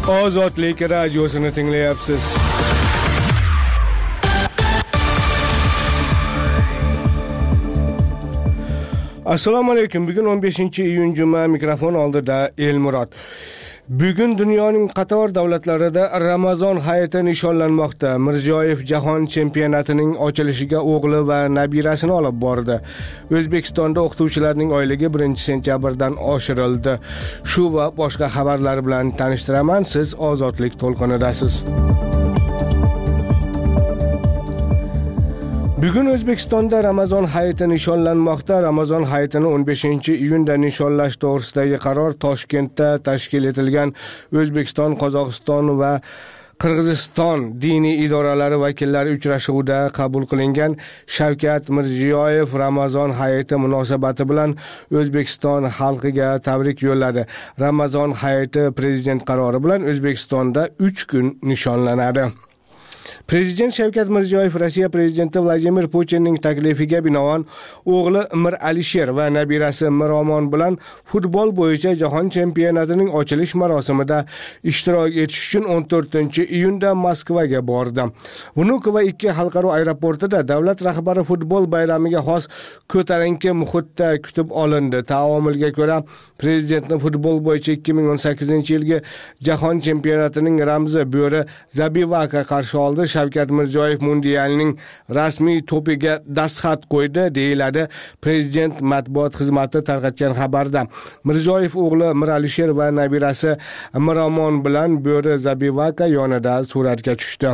Ozodlik radiosini tinglayapsiz. Assalomu alaykum. Bugun 15-iyun juma, mikrofon oldida Elmurod. Bugun dunyoning qator davlatlarida Ramazon hayiti nishonlanmoqda. Mirziyoyev jahon chempionatining ochilishiga o'g'li va nabirasini olib bordi. O'zbekistonda o'qituvchilarning oyligi 1-sentyabrdan oshirildi. Shu va boshqa xabarlar bilan tanishtiraman. Siz Ozodlik to'lqinidasiz. Bugun O'zbekistonda Ramazon hayiti nishonlanmoqda. Ramazon hayitini 15-iyunda nishonlash to'g'risidagi qaror Toshkentda tashkil etilgan O'zbekiston, Qozog'iston va Qirg'iziston diniy idoralari vakillari uchrashuvida qabul qilingan. Shavkat Mirziyoyev Ramazon hayiti munosabati bilan O'zbekiston xalqiga tabrik yo'lladi. Ramazon hayiti prezident qarori bilan O'zbekistonda 3 kun nishonlanadi. Prezident Shavkat Mirziyoyev Rossiya prezidenti Vladimir Putinning taklifiga binoan o'g'li Mir Alisher va nabirasi Miromon bilan futbol bo'yicha jahon chempionatining ochilish marosimida ishtirok etish uchun 14-iyunda Moskvaga bordi. Vnukovo 2 xalqaro aeroportida davlat rahbari futbol bayramiga xos ko'tarinki muhitda kutib olindi. Taomilga ko'ra, prezidentni futbol bo'yicha 2018-yilgi jahon chempionatining ramzi bo'ri Zabivaka qarshi oldi. Shavkat Mirziyoyev mundialning rasmiy to'piga dastxat qo'ydi, deyiladi prezident matbuot xizmati tarqatgan xabarda. Mirziyoyev o'g'li Mir Alisher va nabirasi Miromon bilan bo'ri Zabivaka yonida suratga tushdi.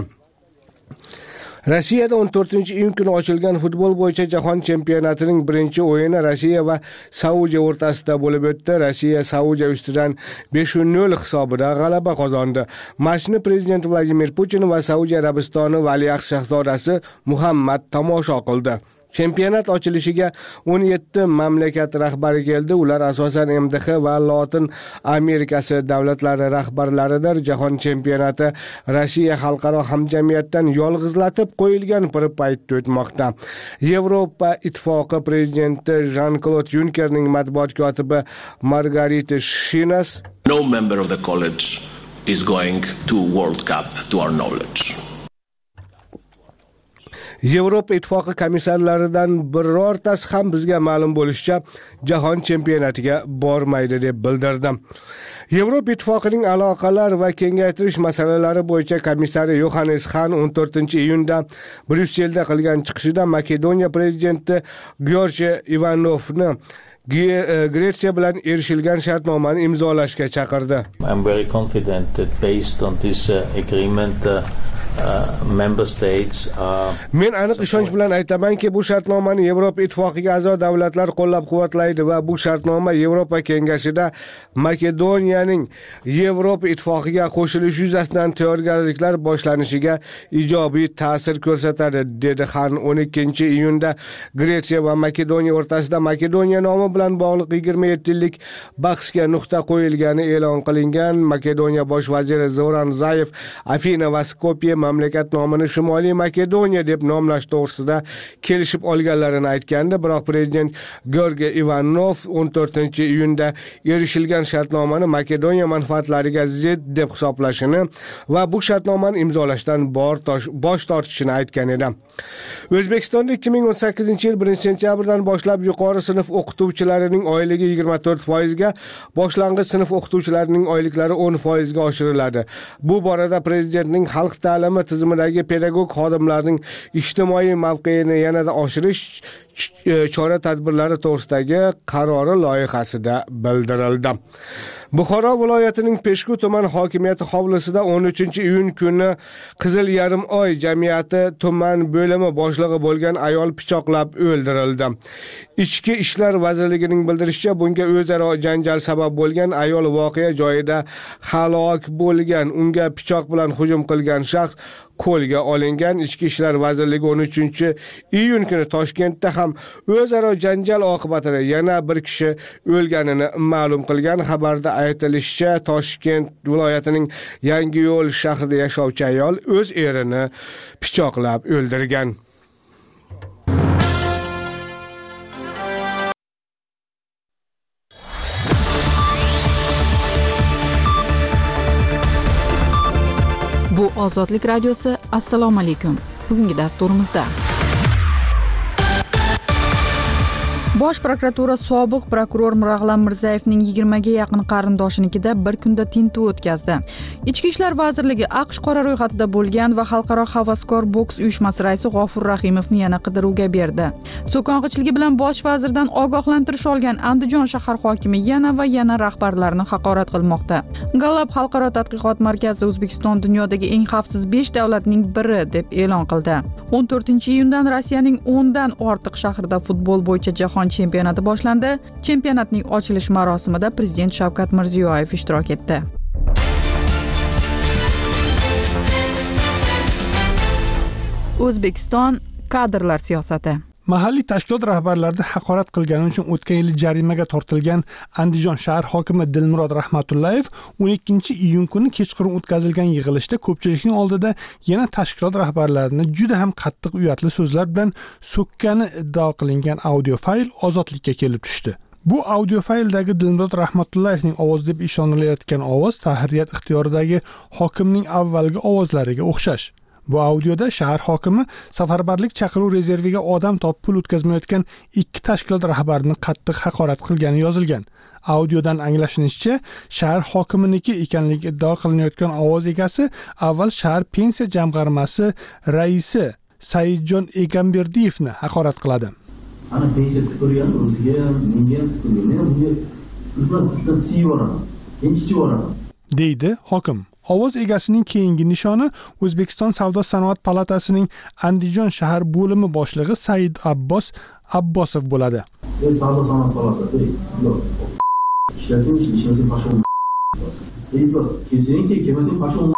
Rossiyada 14-iyun kuni ochilgan futbol bo'yicha jahon chempionatining birinchi o'yini Rossiya va Saudiya o'rtasida bo'lib o'tdi. Rossiya Saudiya ustidan 5-0 hisobida g'alaba qozondi. Matchni prezident Vladimir Putin va Saudiya Arabistoni valiahd shahzodasi Muhammad tomosha qildi. Chempionat ochilishiga 17 mamlakat rahbari keldi. Ular asosan MDH va Lotin Amerikasi davlatlari rahbarlaridir. Jahon chempionati Rossiya xalqaro hamjamiyatdan yolg'izlatib qo'yilgan bir paytda o'tmoqda. Yevropa Ittifoqi prezidenti Jean-Claude Junckerning matbuot kotibi Margarita Shinas, "No member of the college is going to World Cup to our knowledge." Yevropa Ittifoqi komissarlaridan birortasi ham bizga ma'lum bo'lishicha jahon chempionatiga bormaydi deb bildirdi. Yevropa Ittifoqining aloqalar va kengaytirish masalalari bo'yicha komissari Yohannes Hahn 14-iyunda Bryusselda qilgan chiqishida Makedoniya prezidenti Gyorgy Ivanovni Gretsiya bilan erishilgan shartnomani imzolashga chaqirdi. I'm very confident that based on this agreement member states Men aniq ishonch bilan aytamanki, bu shartnomani Yevropa Ittifoqiga a'zo davlatlar qo'llab-quvvatlaydi va bu shartnoma Yevropa kengashida Makedoniyaning Yevropa Ittifoqiga qo'shilish yuzasidan tayyorgarliklar boshlanishiga ijobiy ta'sir ko'rsatadi, dedi Xan 12-iyunda Gretsiya va Makedoniya o'rtasida Makedoniya nomi bilan bog'liq 27 yillik bahsga nuqta qo'yilgani e'lon qilingan. Makedoniya bosh vaziri Zoran Zayev Afina va Skopje mamlakat nomini Shimoliy Makedoniya deb nomlash to'g'risida kelishib olganlarini aytgandi, biroq prezident Gyorgy Ivanov 14-iyunda erishilgan shartnomani Makedoniya manfaatlariga zid deb hisoblashini va bu shartnomani imzolashdan bosh tortishini aytgan edi. O'zbekistonda 2018-yil 1-sentyabrdan boshlab yuqori sinf o'qituvchilarining oyligi 24% ga, boshlang'ich sinf o'qituvchilarining oyliklari 10% ga oshiriladi. Bu borada prezidentning xalq ta'limi tizimidagi pedagog xodimlarning ijtimoiy mavqeini yanada oshirish chora-tadbirlari to'g'risidagi qarori loyihasida bildirildi. Buxoro viloyatining Peshku tuman hokimiyati hovlisida 13-iyun kuni Qizil yarim oy jamiyati tuman bo'limi boshlig'i bo'lgan ayol pichoqlab o'ldirildi. Ichki ishlar vazirligining bildirishicha, bunga o'zaro janjal sabab bo'lgan. Ayol voqea joyida halok bo'lgan. Unga pichoq bilan hujum qilgan shaxs qo'lga olingan. Ichki ishlar vazirligi 13-iyun kuni Toshkentda ham o'zaro janjal oqibatida yana bir kishi o'lganini ma'lum qilgan. Xabarda aytilishicha, Toshkent viloyatining Yangiyo'l shahrida yashovchi ayol o'z erini pichoqlab o'ldirgan. Bu Ozodlik radiosi. Assalomu alaykum. Bugungi dasturimizda Bosh prokuratura sobiq prokuror Mirag'lam Mirzayevning 20 ga yaqin qarindoshinikida bir kunda tintuv o'tkazdi. Ichki ishlar vazirligi AQSh qora ro'yxatida bo'lgan va xalqaro havaskor boks uyushmasi raisi G'ofur Rahimovni yana qidiruvga berdi. So'kong'ichiligi bilan bosh vazirdan ogohlantirish olgan Andijon shahar hokimi yana rahbarlarni haqorat qilmoqda. Gallup xalqaro tadqiqot markazi O'zbekiston dunyodagi eng xavfsiz 5 davlatning biri deb e'lon qildi. 14-iyundan Rossiyaning 10 dan ortiq shahrida futbol bo'yicha jahon chempionati boshlandi. Chempionatning ochilish marosimida prezident Shavkat Mirziyoyev ishtirok etdi. O'zbekiston kadrlar siyosati. Mahalliy tashkilot rahbarlarini haqorat qilgani uchun o'tgan yil jarimaga tortilgan Andijon shahar hokimi Dilmurod Rahmatullayev 12-iyun kuni kechqurun o'tkazilgan yig'ilishda ko'pchilikning oldida yana tashkilot rahbarlarini juda ham qattiq uyatli so'zlar bilan so'kkani iddao qilingan audio fayl ozodlikka kelib tushdi. Bu audio fayldagi Dilmurod Rahmatullayevning ovozi deb ishonilayotgan ovoz tahririyat ixtiyoridagi hokimning avvalgi ovozlariga o'xshash. Bu audioda shahar hokimi safarbarlik chaqiruv rezerviga odam topib pul o'tkazmayotgan 2 tashkilot rahbarini qattiq haqorat qilgani yozilgan. Audiodan anglashinishicha, shahar hokiminiki ekanligi iddao qilinayotgan ovoz egasi avval shahar pensiya jamg'armasi raisi Saidjon Egamberdiyevni haqorat qiladi. Ana pensiya ko'rgan o'ziga, menga ko'rgan, bunga uzun siyvoraman. Kenchichi boraman. deydi hokim. Ovoz egasining keyingi nishoni O'zbekiston Savdo sanoat palatasining Andijon shahar bo'limi boshlig'i Said Abbosov bo'ladi. Savdo sanoat palatasi, yo'q. Ishlating pashon. Yo'q, kezinki kemading pashon.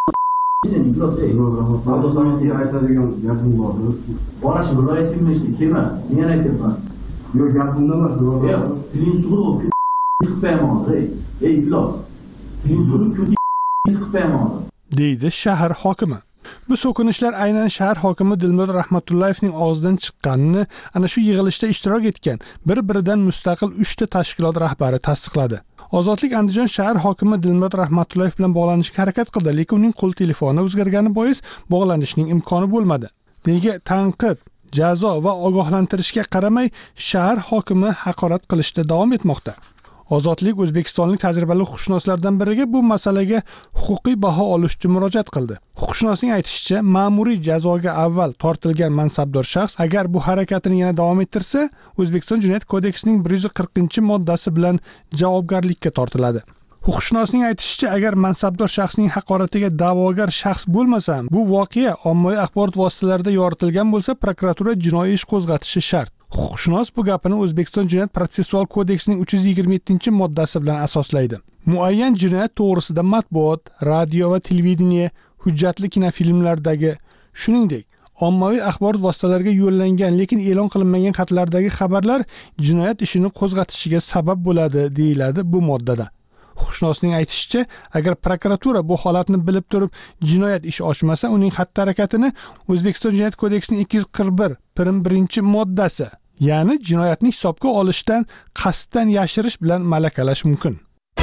Savdo sanoatga aytadigan gapim bor. Borash viloyatimni kema, men aytaman. Yo'q, gapimda emas, yo'q. Tiling suluv qilmayman, iflos. Tiling suluv deydi shahar hokimi. Bu so'kinishlar aynan shahar hokimi Dilmurod Rahmatullayevning og'zidan chiqqanini ana shu yig'ilishda ishtirok etgan bir-biridan mustaqil 3 ta tashkilot rahbari tasdiqladi. Ozodlik Andijon shahar hokimi Dilmurod Rahmatullayev bilan bog'lanishga harakat qildi, lekin uning qo'l telefoni o'zgargani bois bog'lanishning imkoni bo'lmadi. Nega tanqid, jazo va ogohlantirishga qaramay shahar hokimi haqorat qilishda davom etmoqda? Ozodlik o'zbekistonlik tajribali huquqshunoslardan biriga bu masalaga huquqiy baho olish uchun murojaat qildi. Huquqshunosning aytishicha, ma'muriy jazoga avval tortilgan mansabdor shaxs agar bu harakatini yana davom ettirsa, O'zbekiston Jinoyat kodeksining 140-moddasi bilan javobgarlikka tortiladi. Huquqshunosning aytishicha, agar mansabdor shaxsning haqoratiga da'vogar shaxs bo'lmasa, bu voqea ommaviy axborot vositalarida yoritilgan bo'lsa, prokuratura jinoiy ish qo'zg'atishi shart. Huquqshunos bu gapini O'zbekiston Jinoyat protsessual kodeksining 327-moddasi bilan asoslaydi. Muayyan jinoyat to'g'risida matbuot, radio va televideniye, hujjatli kinofilmlardagi, shuningdek, ommaviy axborot vositalariga yo'llangan lekin e'lon qilinmagan xatlardagi xabarlar jinoyat ishini qo'zg'atishiga sabab bo'ladi, deyiladi bu moddada. Huquqshunosning aytishicha, agar prokuratura bu holatni bilib turib jinoyat ishi ochmasa, uning xatti-harakatini O'zbekiston Jinoyat kodeksining 241-moddasi, ya'ni jinoyatni hisobga olishdan qasddan yashirish bilan malakalash mumkin.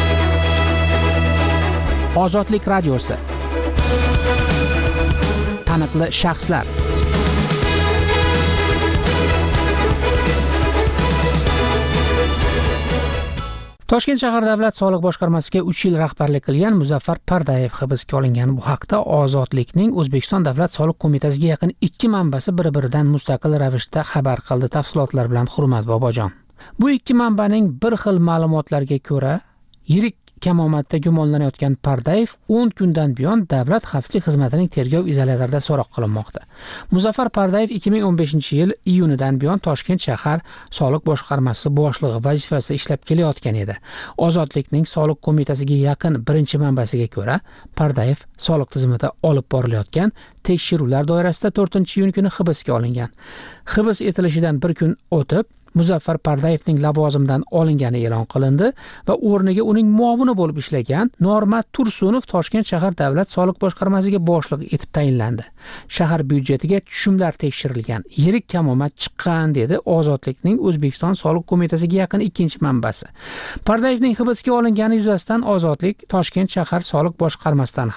Ozodlik radiosi. Taniqli shaxslar. Toshkent shahar davlat soliq boshqarmasiga 3 yil rahbarlik qilgan Muzaffar Pardayev hibsga olingan. Bu haqda Ozodlikning O'zbekiston davlat soliq qo'mitasiga yaqin 2 manbasi bir-biridan mustaqil ravishda xabar qildi. Tafsilotlar bilan Hurmat Bobojon. Bu 2 manbaning bir xil ma'lumotlarga ko'ra, yirik kamomatda gumonlanayotgan Pardayev 10 kundan buyon Davlat xavfsizlik xizmatining tergov izolyatorida so'roq qilinmoqda. Muzaffar Pardayev 2015-yil iyunidan buyon Toshkent shahar soliq boshqarmasi boshlig'i vazifasida ishlab kelayotgan edi. Ozodlikning soliq qo'mitasiga yaqin birinchi manbasiga ko'ra, Pardayev soliq tizimida olib borilayotgan tekshiruvlar doirasida 4-iyun kuni hibsga olingan. Hibs etilishidan bir kun o'tib Muzaffar Pardayevning lavozimidan olingani e'lon qilindi va o'rniga uning muovini bo'lib ishlagan Normat Tursunov Toshkent shahar davlat soliq boshqarmasiga boshliq etib tayinlandi. Shahar byudjetiga tushumlar tekshirilgan, yirik kamomat chiqqan dedi Ozodlikning O'zbekiston soliq qo'mitasiga yaqin ikkinchi manbasi. Pardayevning hibsga olingani yuzasidan Ozodlik Toshkent shahar soliq boshqarmasidan ham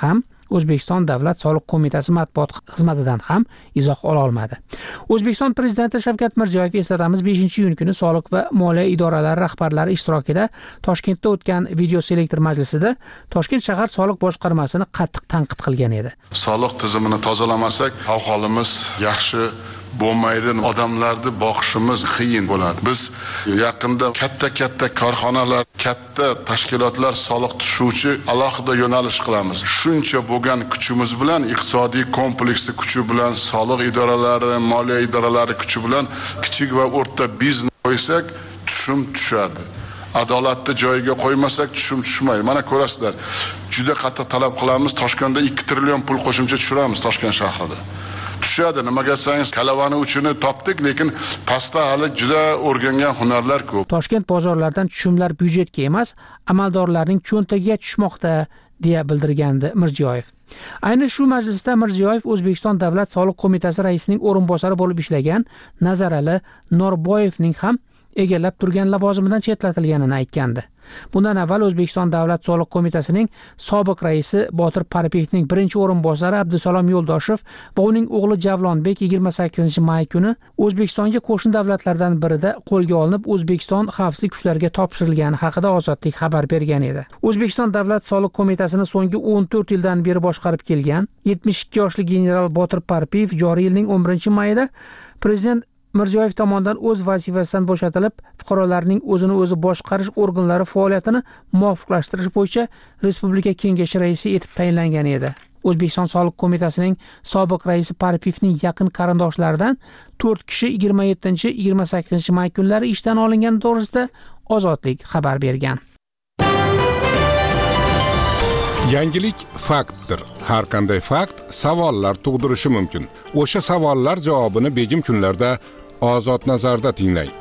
O'zbekiston Davlat soliq qo'mitasi matbuot xizmatidan ham izoh ola olmadi. O'zbekiston prezidenti Shavkat Mirziyoyev, eslatamiz, 5-iyun kuni soliq va moliya idoralari rahbarlari ishtirokida Toshkentda o'tgan video selektor majlisida Toshkent shahar soliq boshqarmasini qattiq tanqid qilgan edi. Soliq tizimini tozalamasak, ahvolimiz yaxshi bo'lmaydi, odamlarni boqishimiz qiyin bo'ladi. Biz yaqinda katta korxonalar, katta tashkilotlar soliq tushuvchi alohida yo'nalish qilamiz. Shuncha bo'lgan kuchimiz bilan, iqtisodiy kompleksi kuchi bilan, soliq idoralari, moliya idoralari kuchi bilan kichik va o'rta biznes qo'ysak, tushum tushadi. Adolatni joyiga qo'ymasak tushum tushmaydi. Mana ko'rasizlar, juda qattiq talab qilamiz. Toshkentda 2 trillion pul qo'shimcha tushiramiz Toshkent shahrida. Tushadi. Nimaga desangiz, kalavani uchini topdik, lekin pastda hali juda o'rgangan hunarlar ko'p. Toshkent bozorlaridan tushumlar byudjetga emas, amaldorlarning cho'ntagiga tushmoqda, deya bildirgandi Mirziyoyev. Ayni shu majlisda Mirziyoyev O'zbekiston Davlat soliq qo'mitasi raisining o'rinbosari bo'lib ishlagan Nazarali Norboyevning ham egallab turgan lavozimidan chetlatilganini aytgandi. Bundan avval O'zbekiston Davlat soliq qo'mitasining sobiq raisi Botir Parpiyevning birinchi o'rinbosari Abdusalom Yo'ldoshev va uning o'g'li Javlonbek 28-may kuni O'zbekistonga qo'shni davlatlardan birida qo'lga olinib, O'zbekiston xavfsizlik kuchlariga topshirilgani haqida Ozodlik xabar bergan edi. O'zbekiston Davlat soliq qo'mitasini so'nggi 14 yildan beri boshqarib kelgan 72 yoshli general Botir Parpiyev joriy yilning 11-mayida prezident Mirziyoyev tomonidan o'z vazifasidan bo'shatilib, fuqarolarning o'zini o'zi boshqarish organlari faoliyatini muvofiqlashtirish bo'yicha Respublika Kengashi raisi etib tayinlangan edi. O'zbekiston soliq qo'mitasining sobiq raisi Parpiyevning yaqin qarindoshlaridan 4 kishi 27-28 may kunlari ishdan olingani to'g'risida Ozodlik xabar bergan. Yangilik faktdir. Har qanday fakt savollar tug'dirishi mumkin. O'sha savollar javobini begim kunlarda Ozod nazarda tinglang.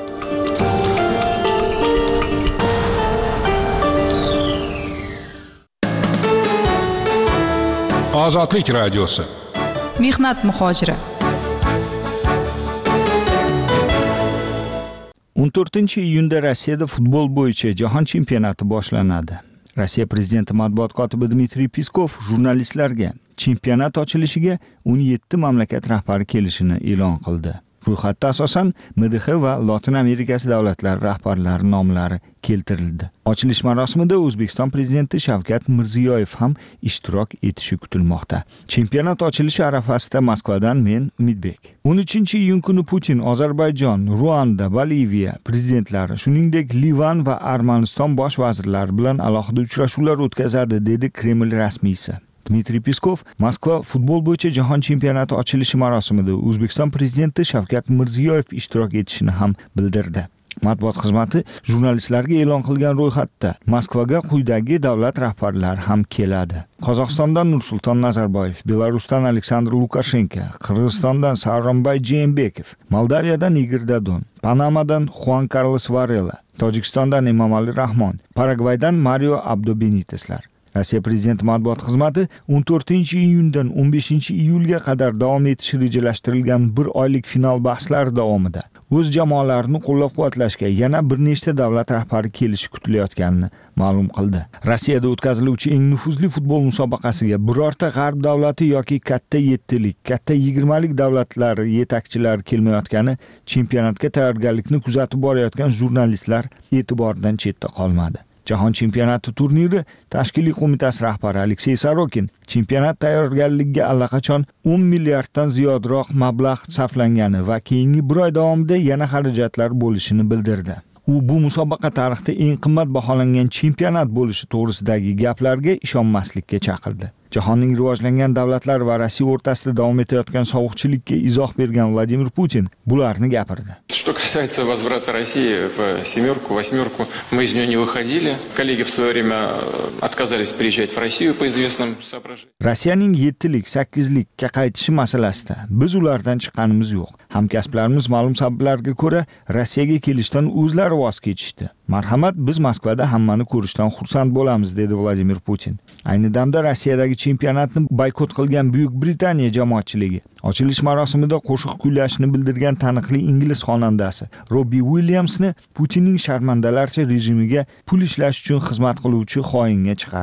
Ozodlik radiosi. Mehnat muhojiri. 14-iyunda Rossiyada futbol bo'yicha jahon chempionati boshlanadi. Rossiya prezidenti matbuot kotibi Dmitriy Peskov jurnalistlarga chempionat ochilishiga 17 mamlakat rahbari kelishini e'lon qildi. Ro'yxatda asosan MDH va Lotin Amerikasi davlatlari rahbarlari nomlari keltirildi. Ochilish marosimida O'zbekiston prezidenti Shavkat Mirziyoyev ham ishtirok etishi kutilmoqda. Chempionat ochilishi arafasida Moskvadan men Umidbek. 13-iyun kuni Putin Ozarbayjon, Ruanda, Boliviya prezidentlari, shuningdek Livan va Armaniston bosh vazirlari bilan alohida uchrashuvlar o'tkazadi, dedi Kreml rasmiysi. Dmitriy Peskov Moskva futbol bo'yicha jahon chempionati ochilishi marosimida O'zbekiston prezidenti Shavkat Mirziyoyev ishtirok etishini ham bildirdi. Matbuot xizmati jurnalistlarga e'lon qilgan ro'yxatda Moskvaga quyidagi davlat rahbarlari ham keladi. Qozog'istondan Nursulton Nazarboyev, Belarusdan Aleksandr Lukashenko, Qirg'izistondan Sooronbay Jeenbekov, Moldaviyadan Igor Dodon, Panamadan Juan Carlos Varela, Tojikistondan Emomali Rahmon, Paragvaydan Mario Abdo Beniteslar. Rossiya prezidenti matbuot xizmati 14-iyundan 15-iyulga qadar davom etishi rejalashtirilgan bir oylik final bahslari davomida o'z jamoalarini qo'llab-quvvatlashga yana bir nechta davlat rahbari kelishi kutilayotganini ma'lum qildi. Rossiyada o'tkaziluvchi eng nufuzli futbol musobaqasiga birorta g'arb davlati yoki katta 7lik, katta 20lik davlatlari yetakchilari kelmayotgani chempionatga tayyorgarlikni kuzatib borayotgan jurnalistlar e'tiboridan chetda qolmadi. Jahon chempionati turniri tashkiliy qo'mitasi rahbari Aleksey Sorokin chempionat tayyorgarligiga allaqachon 10 milliarddan ziyodroq mablag' sarflangani va keyingi bir oy davomida yana xarajatlar bo'lishini bildirdi. U bu musobaqa tarixida eng qimmat baholangan chempionat bo'lishi to'g'risidagi gaplarga ishonmaslikka chaqirdi. Jahonning rivojlangan davlatlari va Rossiya o'rtasida davom etayotgan sovuqchilikka izoh bergan Vladimir Putin bularni gapirdi. Что касается возврата России в семерку, восьмерку, мы из нее не выходили. Коллеги в свое время отказались приезжать в Россию по известным соображениям. Rossiyaning 7lik, 8likka qaytishi masalasida biz ulardan chiqqanimiz yo'q. Hamkasblarimiz ma'lum sabablarga ko'ra Rossiyaga kelishdan o'zlari voz kechishdi. Marhamat, biz Moskvada hammani ko'rishdan xursand bo'lamiz, dedi Vladimir Putin. Ayni damda Rossiyadagi chempionatni boykot qilgan Buyuk Britaniya jamoatchiligi ochilish marosimida qo'shiq kuylashni bildirgan taniqli ingliz xonandasi Robbie Williamsni Putinning sharmandalarcha rejimiga pul ishlash uchun xizmat qiluvchi xoinga chiqardi.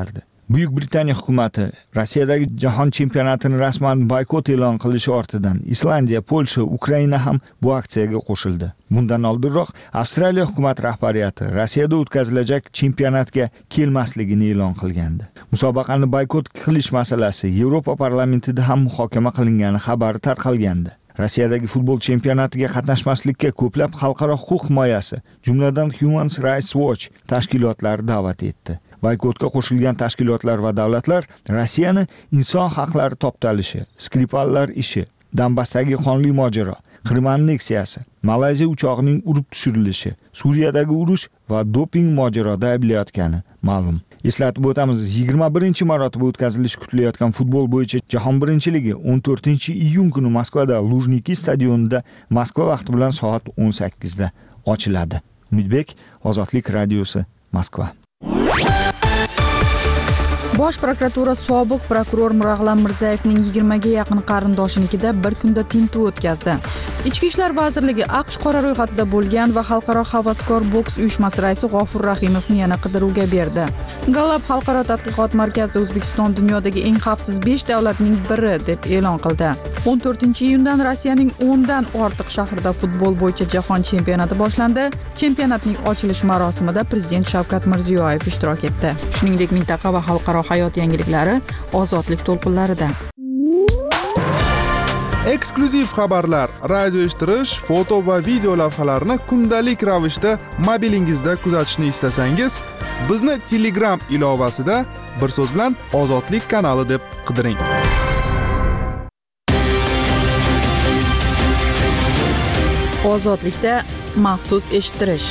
Buyuk Britaniya hukumati Rossiyadagi jahon chempionatini rasman boykot e'lon qilishi ortidan Islandiya, Polsha, Ukraina ham bu aksiyaga qo'shildi. Bundan oldinroq Avstraliya hukumat rahbariyati Rossiyada o'tkazilajak chempionatga kelmasligini e'lon qilgandi. Musobaqani boykot qilish masalasi Yevropa parlamentida ham muhokama qilingani xabari tarqalgandi. Rossiyadagi futbol chempionatiga qatnashmaslikka ko'plab xalqaro huquq himoyasi, jumladan Human Rights Watch tashkilotlari da'vat etdi. Boykotga qo'shilgan tashkilotlar va davlatlar Rossiyani inson haqlari toptalishi, Skripallar ishi, Donbassdagi qonli mojaro, Qrim anneksiyasi, Malayziya uchoqining urib tushirilishi, Suriyadagi urush va doping mojaroda ayblayotgani ma'lum. Eslatib o'tamiz, 21-marotaba o'tkazilishi kutilayotgan futbol bo'yicha jahon birinchiligi 14-iyun kuni Moskvada Lujniki stadionida Moskva vaqti bilan soat 18 da ochiladi. Umidbek, Ozodlik radiosi, Moskva. Bosh prokuratura sobiq prokuror Mirag'lam Mirzayevning 20 ga yaqin qarindoshinikida bir kunda tintuv o'tkazdi. Ichki ishlar vazirligi AQSh qora ro'yxatida bo'lgan va xalqaro havaskor boks uyushmasi raisi G'ofur Rahimovni yana qidiruvga berdi. Gallup xalqaro tadqiqot markazi O'zbekiston dunyodagi eng xavfsiz 5 davlatning biri deb e'lon qildi. 14-iyundan Rossiyaning 10 dan ortiq shahrida futbol bo'yicha jahon chempionati boshlandi. Chempionatning ochilish marosimida prezident Shavkat Mirziyoyev ishtirok etdi. Shuningdek, mintaqa va xalqaro hayot yangiliklari Ozodlik to'lqinlarida. Eksklyuziv xabarlar, radio eshittirish, foto va video lavhalarni kundalik ravishda mobilingizda kuzatishni istasangiz, bizni Telegram ilovasida bir so'z bilan Ozodlik kanali deb qidiring. Ozodlikda maxsus eshittirish.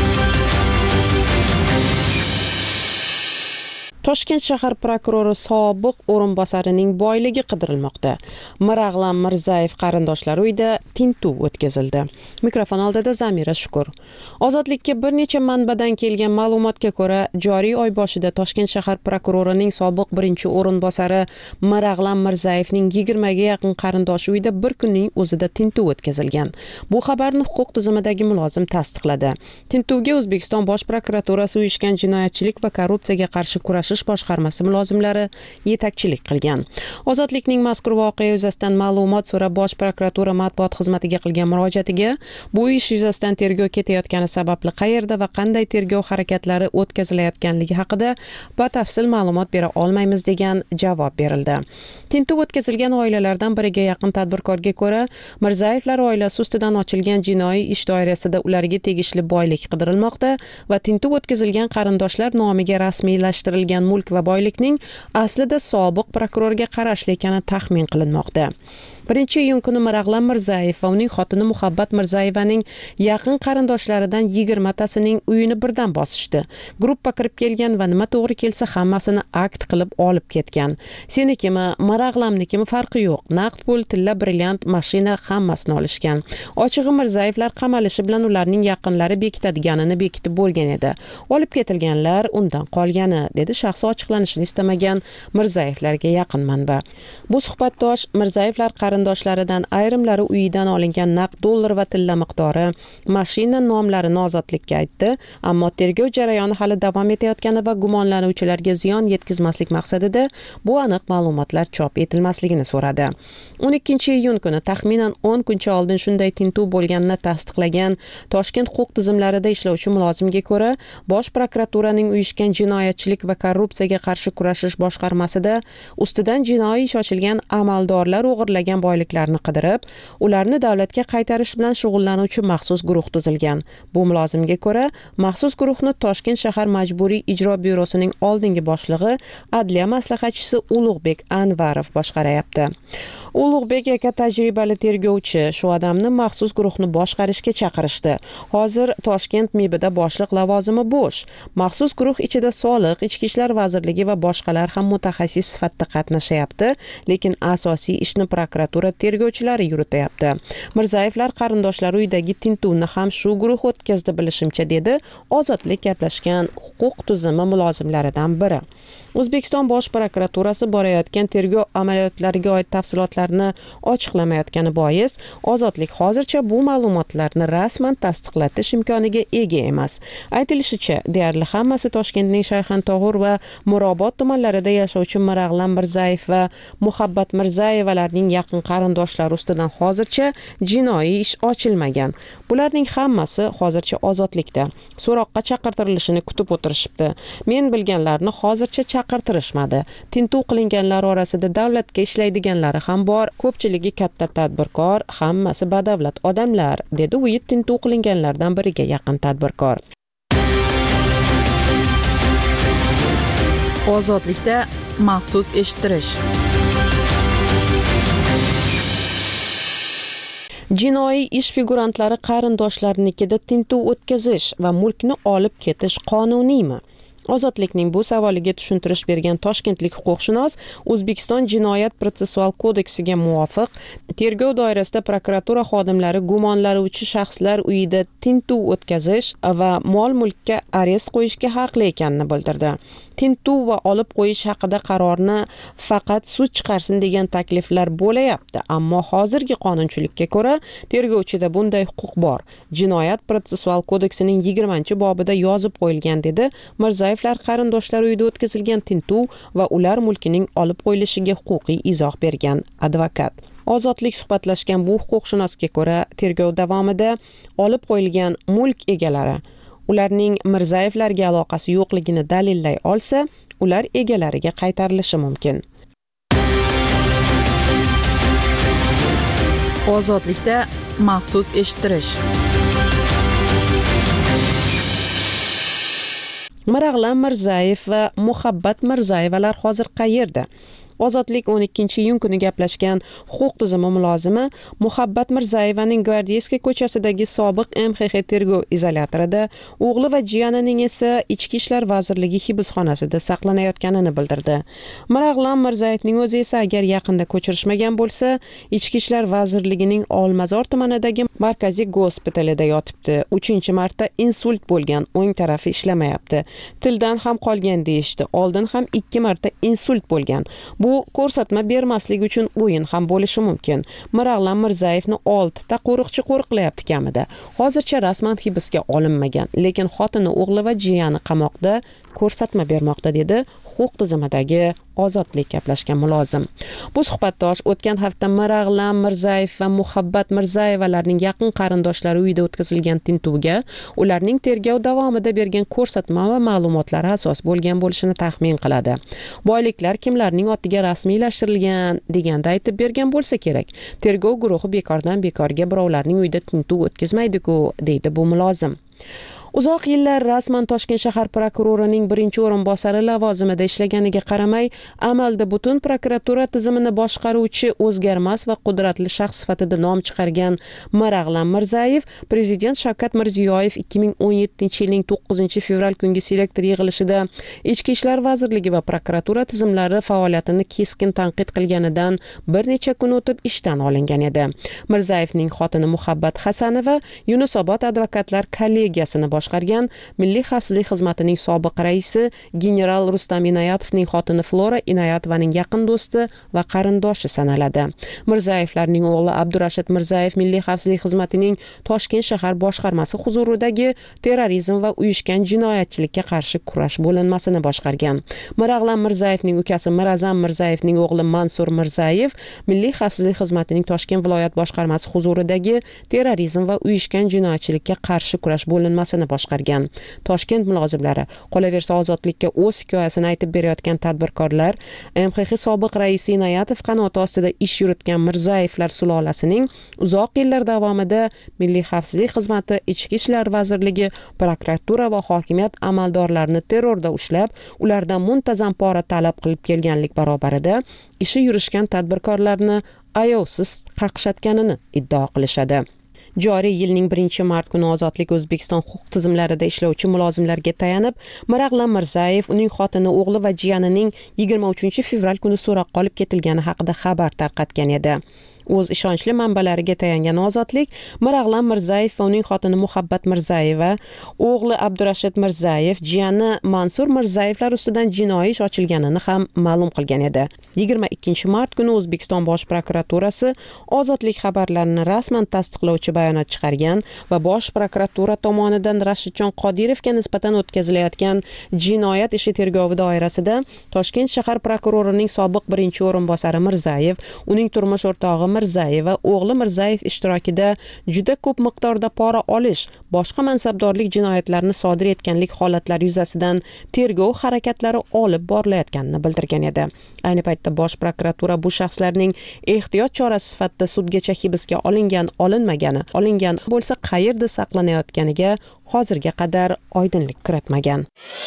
Toshkent shahar prokurori sobiq o'rinbosarining boyligi qidirilmoqda. Mirag'lam Mirzayev qarindoshlari uyida tintuv o'tkazildi. Mikrofon oldida Zamira Shukur. Ozodlikka bir necha manbadan kelgan ma'lumotga ko'ra, joriy oy boshida Toshkent shahar prokurorining sobiq birinchi o'rinbosari Mirag'lam Mirzayevning 20 ga yaqin qarindoshi uyida bir kunning o'zida tintuv o'tkazilgan. Bu xabarni huquq tizimidagi mulozim tasdiqladi. Tintuvga O'zbekiston Bosh prokuraturasi uyushgan jinoyatchilik va korrupsiyaga qarshi kurashish boshqarmasi mulozimlari yetakchilik qilgan. Ozodlikning mazkur voqea yuzasidan ma'lumot so'rab Bosh prokuratura matbuot xizmatiga qilgan murojaatiga bu ish yuzasidan tergov ketayotgani sababli qayerda va qanday tergov harakatlari o'tkazilayotganligi haqida batafsil ma'lumot bera olmaymiz degan javob berildi. Tintuv o'tkazilgan oilalardan biriga yaqin tadbirkorga ko'ra, Mirzayevlar oilasi ustidan ochilgan jinoiy ish doirasida ularga tegishli boylik qidirilmoqda va tintuv o'tkazilgan qarindoshlar nomiga rasmiylashtirilgan mulk va boylikning aslida sobiq prokurorga qarashli ekani taxmin qilinmoqda. 1-iyun kuni Mirag'lam Mirzayev va uning xotini Muhabbat Mirzayevaning yaqin qarindoshlaridan 20 tasining uyini birdan bosishdi. Gruppa kirib kelgan va nima to'g'ri kelsa hammasini akt qilib olib ketgan. Senikimi, Mirag'lamnikimi farqi yo'q. Naqd pul, tilla, brilliant, mashina hammasini olishgan. Ochig'i Mirzayevlar qamalishi bilan ularning yaqinlari bekitadiganini bekitib bo'lgan edi. Olib ketilganlar undan qolgani, dedi shaxsi ochiqlanishini istamagan Mirzayevlarga yaqin manba. Bu suhbatdosh Mirzayevlar qarindoshlaridan ayrimlari uyidan olingan naqd dollar va tilla miqdori, mashina nomlarini Ozodlikka aytdi, ammo tergov jarayoni hali davom etayotgani va gumonlanuvchilarga ziyon yetkazmaslik maqsadida bu aniq ma'lumotlar chop etilmasligini so'radi. 12-iyun kuni taxminan 10 kuncha oldin shunday tintuv bo'lganini tasdiqlagan Toshkent huquq tizimlarida ishlovchi mulozimga ko'ra, Bosh prokuraturaning uyushgan jinoyatchilik va korrupsiyaga qarshi kurashish boshqarmasida ustidan jinoiy ish ochilgan amaldorlar o'g'irlagan boyliklarni qidirib, ularni davlatga qaytarish bilan shug'ullanuvchi maxsus guruh tuzilgan. Bu mulozimga ko'ra, maxsus guruhni Toshkent shahar majburiy ijro byurosining oldingi boshlig'i, adliya maslahatchisi Ulug'bek Anvarov boshqaryapti. Ulug'bek aka tajribali tergovchi, shu odamni maxsus guruhni boshqarishga chaqirishdi. Hozir Toshkent MIBida boshliq lavozimi bo'sh. Maxsus guruh ichida Soliq, Ichki ishlar vazirligi va boshqalar ham mutaxassis sifatida qatnashyapti, lekin asosiy ishni prokuratura tergovchilari yurityapti. Mirzayevlar qarindoshlari uyidagi tintuvni ham shu guruh o'tkazdi bilishimcha, dedi Ozodlik gaplashgan huquq tizimi mulozimlaridan biri. O'zbekiston Bosh prokuraturasi borayotgan tergov amaliyotlariga oid tafsilotlarni ochiqlamayotgani bois, Ozodlik hozircha bu ma'lumotlarni rasman tasdiqlatish imkoniga ega emas. Aytilishicha, deyarli hammasi Toshkentning Shayxontohur va Mirobod tumanlarida yashovchi Mirag'lam Mirzayev va Muhabbat Mirzayevalarning yaqin qarindoshlari ustidan hozircha jinoiy ish ochilmagan. Bularning hammasi hozircha ozodlikda. So'roqqa chaqirtirilishini kutib o'tirishibdi. Men bilganlarni hozircha chaqirtirishmadi. Tintuv qilinganlar orasida davlatga ishlaydiganlari ham bor. Ko'pchiligi katta tadbirkor, hammasi badavlat odamlar, dedi uyit tintuv qilinganlardan biriga yaqin tadbirkor. Ozodlikda maxsus eshittirish. Jinoiy ish figurantlari qarindoshlarnikida tintuv o'tkazish va mulkni olib ketish qonuniymi? Ozodlikning bu savoliga tushuntirish bergan toshkentlik huquqshunos O'zbekiston Jinoyat protsessual kodeksiga muvofiq tergov doirasida prokuratura xodimlari gumonlanuvchi shaxslar uyida tintuv o'tkazish va mol-mulkka arest qo'yishga haqli ekanini bildirdi. Tintuv va olib qo'yish haqida qarorni faqat sud chiqarsin degan takliflar bo'layapti, ammo hozirgi qonunchilikka ko'ra tergovchida bunday huquq bor. Jinoyat protsessual kodeksining 20-bobida yozib qo'yilgan, dedi Mirzayevlar qarindoshlari uyida o'tkazilgan tintuv va ular mulkining olib qo'yilishiga huquqiy izoh bergan advokat. Ozodlik suhbatlashgan bu huquqshunosga ko'ra, tergov davomida olib qo'yilgan mulk egalari ularning Mirzayevlarga aloqasi yo'qligini dalillay olsa, ular egalariga qaytarilishi mumkin. Ozodlikda maxsus eshittirish. Mirag'lam Mirzayev va Muhabbat Mirzayevalar hozir qayerda? Ozodlik 12-iyun kuni gaplashgan huquq tizimi mulozimi Muhabbat Mirzayevaning Gvardeyskiy ko'chasidagi sobiq MXX tergov izolyatorida, o'g'li va jiyanining esa Ichki ishlar vazirligi hibsxonasida saqlanayotganini bildirdi. Mirag'lam Mirzayevning o'zi esa agar yaqinda ko'chirishmagan bo'lsa, Ichki ishlar vazirligining Olmazor tumanidagi markaziy gospitalida yotibdi. 3-marta insult bo'lgan, o'ng tarafi ishlamayapti. Tildan ham qolgan deyishdi. Oldin ham 2 marta insult bo'lgan. Bu ko'rsatma bermaslik uchun o'yin ham bo'lishi mumkin. Mirag'lam Mirzayevni 6 ta qo'riqchi qo'riqlayapti kamida. Hozircha rasman hibsga olinmagan, lekin xotini, o'g'li va jiyani qamoqda ko'rsatma bermoqda, dedi huquq tizimidagi Ozodlik gaplashgan mulozim. Bu suhbatdosh o'tgan hafta Mirag'lam Mirzayev va Muhabbat Mirzayevalarning yaqin qarindoshlari uyida o'tkazilgan tintuvga ularning tergov davomida bergan ko'rsatma va ma'lumotlari asos bo'lgan bo'lishini taxmin qiladi. Boyliklar kimlarning otiga rasmiylashtirilgan deganda aytib bergan bo'lsa kerak. Tergov guruhi bekordan bekorga birovlarning uyida tintuv o'tkazmaydi-ku, deydi bu mulozim. Uzoq yillar rasman Toshkent shahar prokurorining birinchi o'rinbosari lavozimida ishlaganiga qaramay, amalda butun prokuratura tizimini boshqaruvchi o'zgarmas va qudratli shaxs sifatida nom chiqargan Mirag'lam Mirzayev Prezident Shavkat Mirziyoyev 2017-yilning 9-fevral kungi selektor yig'ilishida Ichki ishlar vazirligi va prokuratura tizimlari faoliyatini keskin tanqid qilganidan bir necha kun o'tib ishdan olingan edi. Mirzayevning xotini Muhabbat Hasanova Yunusobod advokatlar kollegiyasini boshqargan Milliy xavfsizlik xizmatining sobiq raisi general Rustam Inoyatovning xotini Flora Inoyatovaning yaqin do'sti va qarindoshi sanaladi. Mirzayevlarning o'g'li Abdurashid Mirzayev Milliy xavfsizlik xizmatining Toshkent shahar boshqarmasi huzuridagi terrorizm va uyushgan jinoyatchilikka qarshi kurash bo'linmasini boshqargan. Mirag'lam Mirzayevning ukasi Mirazam Mirzayevning o'g'li Mansur Mirzayev Milliy xavfsizlik xizmatining Toshkent viloyat boshqarmasi huzuridagi terrorizm va uyushgan jinoyatchilikka qarshi kurash bo'linmasini boshqargan. Toshkent mulozimlari, qolaversa Ozodlikka o'z hikoyasini aytib berayotgan tadbirkorlar, MXX sobiq raisi Inoyatov qanoti ostida ish yuritgan Mirzayevlar sulolasining uzoq yillar davomida Milliy xavfsizlik xizmati, Ichki ishlar vazirligi, prokuratura va hokimiyat amaldorlarini terrorda ushlab, ulardan muntazam pora talab qilib kelganlik barobarida ishi yurishgan tadbirkorlarni ayovsiz qaqshatganini iddao qilishadi. Joriy yilning 1-mart kuni Ozodlik O'zbekiston huquq tizimlarida ishlovchi mulozimlarga tayanib, Mirag'lam Mirzayev, uning xotini, o'g'li va jiyanining 23-fevral kuni so'roqqa olib ketilgani haqida xabar tarqatgan edi. O'z ishonchli manbalariga tayangan Ozodlik Mirag'lan Mirzayev va uning xotini Muhabbat Mirzayeva, o'g'li Abdurashid Mirzayev, jiyani Mansur Mirzayevlar ustidan jinoiy ish ochilganini ham ma'lum qilgan edi. 22-mart kuni O'zbekiston Bosh prokuraturasi Ozodlik xabarlarini rasman tasdiqlovchi bayonot chiqargan va Bosh prokuratura tomonidan Rashidjon Qodirovga nisbatan o'tkazilayotgan jinoyat ishi tergovi doirasida Toshkent shahar prokurorining sobiq birinchi o'rinbosari Mirzayev, uning turmush o'rtog'i Mirzayev va o'g'li Mirzayev ishtirokida juda ko'p miqdorda pora olish, boshqa mansabdorlik jinoyatlarini sodir etganlik holatlari yuzasidan tergov harakatlari olib borilayotganini bildirgan edi. Ayni paytda Bosh prokuratura bu shaxslarning ehtiyot chorasi sifatida sudgacha hibsga olingan bo'lsa qayerda saqlanayotganiga hozirga qadar oydinlik kiritmagan.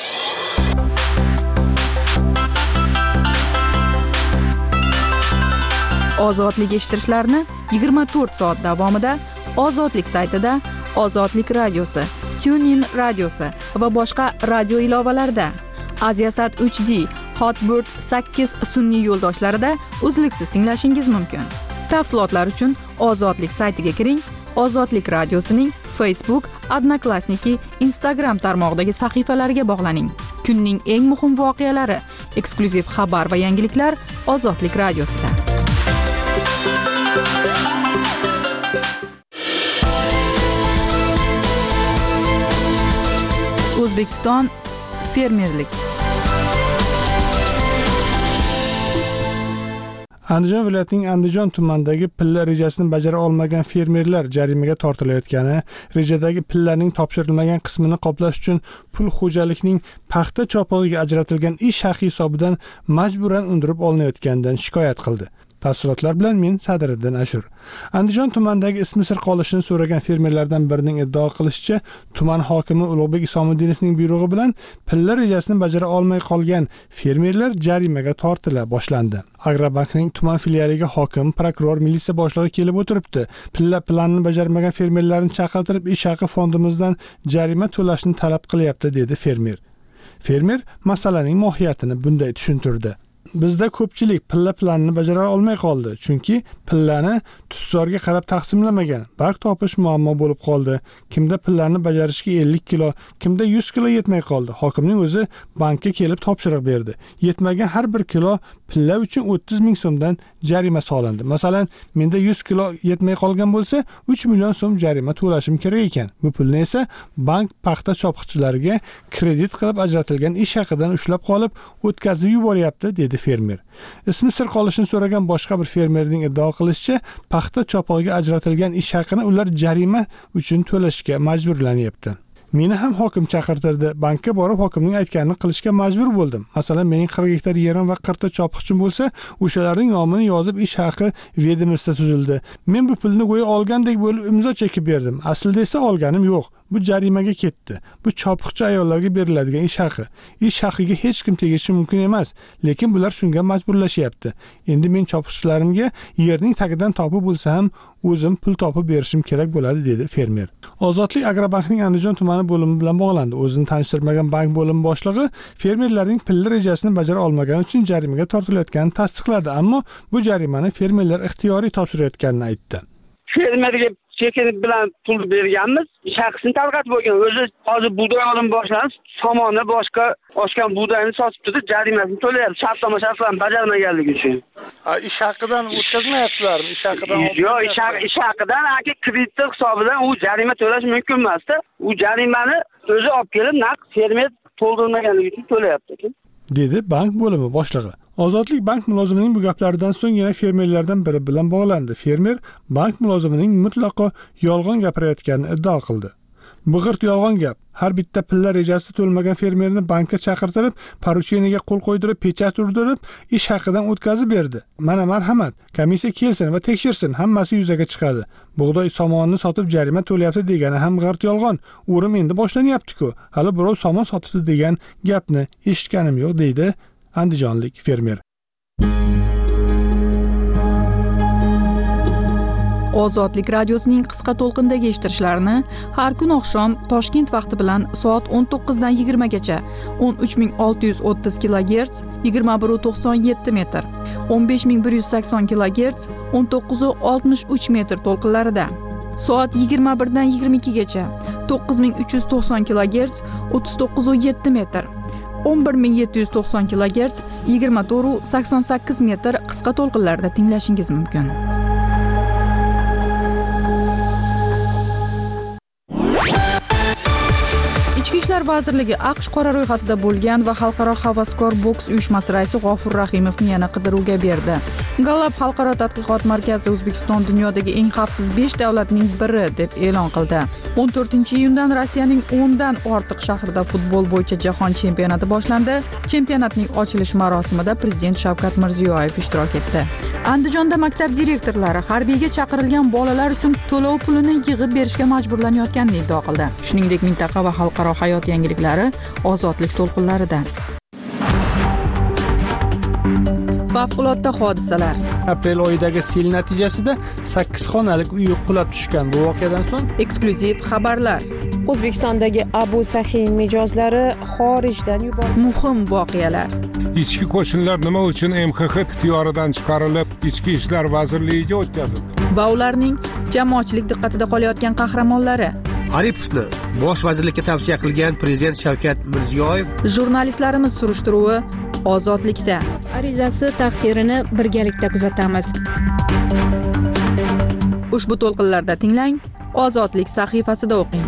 Ozodlik eshittirishlarni 24 soat davomida Ozodlik saytida, Ozodlik radiosi, TuneIn radiosi va boshqa radio ilovalarida, Aziasat 3D, Hotbird 8 sun'iy yo'ldoshlarida uzluksiz tinglashingiz mumkin. Tafsilotlar uchun Ozodlik saytiga kiring. Ozodlik radiosining Facebook, Odnoklassniki, Instagram tarmog'idagi sahifalariga bog'laning. Kunning eng muhim voqealari, eksklyuziv xabar va yangiliklar Ozodlik radiosida. O'zbekiston fermerlik. Andijon viloyatining Andijon tumanidagi pilla rejasini bajara olmagan fermerlar jarimaga tortilayotgani, rejadagi pillarning topshirilmagan qismini qoplash uchun pul xo'jalikning paxta chopig'iga ajratilgan ish haqi hisobidan majburan undirib olinayotganidan shikoyat qildi. Tafsilotlar bilan men Sadriddin Ashur. Andijon tumanidagi ismi sir qolishini so'ragan fermerlardan birining iddao qilishicha, tuman hokimi Ulug'bek Isomidinovning buyrug'i bilan pilla rejasini bajara olmay qolgan fermerlar jarimaga tortila boshlandi. Agrobankning tuman filialiga hokim, prokuror, militsiya boshlig'i kelib o'tiribdi. Pilla planni bajarmagan fermerlarni chaqirtirib, ish haqi fondimizdan jarima to'lashni talab qilyapti, dedi fermer. Fermer masalaning mohiyatini bunday tushuntirdi. Bizda ko'pchilik pilla planni bajara olmay qoldi, chunki pillani tutzorga qarab taqsimlamagan. Barq topish muammo bo'lib qoldi. Kimda pillani bajarishga 50 kilo, kimda 100 kilo yetmay qoldi. Hokimning o'zi bankka kelib topshiriq berdi. Yetmagan har bir kilo pilla uchun 30 ming so'mdan jarima solindi. Masalan, menda 100 kilo yetmay qolgan bo'lsa, 3 million so'm jarima to'lashim kerak ekan. Bu pulni esa bank paxta chopiqchilariga kredit qilib ajratilgan ish haqidan ushlab qolib, o'tkazib yuboryapti, dedi fermer. Ismi sir qolishini so'ragan boshqa bir fermerning iddao qilishicha, paxta chopig'iga ajratilgan ish haqini ular jarima uchun to'lashga majburlanyapti. Meni ham hokim chaqirtirdi. Bankka borib hokimning aytganini qilishga majbur bo'ldim. Masalan, mening 40 gektar yerim va 40 ta chopiqchim bo'lsa, o'shalarning nomini yozib ish haqi vedомство tuzildi. Men bu pulni go'yo olgandek bo'lib imzo chekib berdim. Aslida esa olganim yo'q. Bu jarimaga ketdi. Bu chopiqchi ayollarga beriladigan ish haqi. Ish haqiga hech kim tegishi mumkin emas, lekin bular shunga majburlashyapti. Endi men chopiqchilarimga yerning tagidan topib bo'lsa ham o'zim pul topib berishim kerak bo'ladi, dedi fermer. Ozodlik Agrobankning Andijon tumani bo'limi bilan bog'landi. O'zini tanishtirmagan bank bo'limi boshlig'i fermerlarning pilla rejasini bajara olmagani uchun jarimaga tortilayotganini tasdiqladi, ammo bu jarimani fermerlar ixtiyoriy topshirayotganini aytdi. Fermerga chekinib bilan pul berganmiz, shaxsini tarqatib bo'lgan. O'zi hozir bug'doy olib boshlanish, somonni boshqa oshgan bug'doyni sotib turdi, jarimasini to'layapti, shartlarni bajarmaganligi uchun. Ish haqidan o'tkazmayapsizlarmi? Ish haqidan? Yo'q, ish haqidan kredit hisobidan u jarima to'lash mumkin emas-da. U jarimani o'zi olib kelib naqd fermer to'ldirmaganligi uchun to'layapti, dedi bank bo'limi boshlig'i. Ozodlik bank mulozimining bu gaplaridan so'ng yana fermerlardan biri bilan bog'landi. Fermer bank mulozimining mutlaqo yolg'on gapirayotganini iddao qildi. Bu g'irt yolg'on gap. Har bitta pilla rejasi to'lmagan fermerni bankka chaqirtirib, porucheniyaga qo'l qo'ydirib, pechat urdirib, ish haqidan o'tkazib berdi. Mana marhamat, komissiya kelsin va tekshirsin, hammasi yuzaga chiqadi. Bug'doy somonni sotib jarima to'layapti degani ham g'irt yolg'on. O'rim endi boshlanyapti-ku. Hali birov somon sotibdi degan gapni eshitganim yo'q, deydi andijonlik fermer. Ozodlik radiosining qisqa to'lqindagi eshittirishlarini har kun oqshom Toshkent vaqti bilan soat 19 dan 20 gacha 13630 kHz 2197 metr, 15180 kHz 1963 metr to'lqinlarida, soat 21 dan 22 gacha 9390 kHz 3907 metr, 11790 kHz 2488 metr qisqa to'lqinlarda tinglashingiz mumkin. Ichki ishlar vazirligi AQSh qora ro'yxatida bo'lgan va xalqaro havaskor boks uyushmasi raisi G'ofur Rahimovni yana qidiruvga berdi. Gallup xalqaro tadqiqot markazi O'zbekiston dunyodagi eng xavfsiz 5 davlatning biri deb e'lon qildi. 14-iyundan Rossiyaning 10 dan ortiq shahrida futbol bo'yicha jahon chempionati boshlandi. Chempionatning ochilish marosimida prezident Shavkat Mirziyoyev ishtirok etdi. Andijonda maktab direktorlari harbiyga chaqirilgan bolalar uchun to'lov pulini yig'ib berishga majburlanayotganini iddao qildi. Shuningdek, mintaqa va xalqaro hayot yangiliklari ozodlik to'lqinlarida. Favqulodda hodisalar. Aprel oyidagi sel natijasida 8 xonalik uy qulab tushgan. Bu voqeadan so'ng eksklyuziv xabarlar. O'zbekistondagi Abu Sahin mijozlari xorijdan yuborildi. Muhim voqealar. Ichki qo'shinlar nima uchun MXX ixtiyoridan chiqarilib, Ichki ishlar vazirligiga o'tkazildi? Va ularning jamoatchilik diqqatida qolayotgan qahramonlari. Aripovni bosh vazirlikka tavsiya qilgan prezident Shavkat Mirziyoyev. Jurnalistlarimiz surishtiruvi Ozodlikda. Arizasi taqdirini birgalikda kuzatamiz. Ushbu to'lqinlarda tinglang, Ozodlik sahifasida o'qing.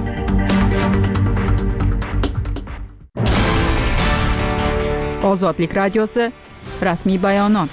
Ozodlik radiosi rasmiy bayonot.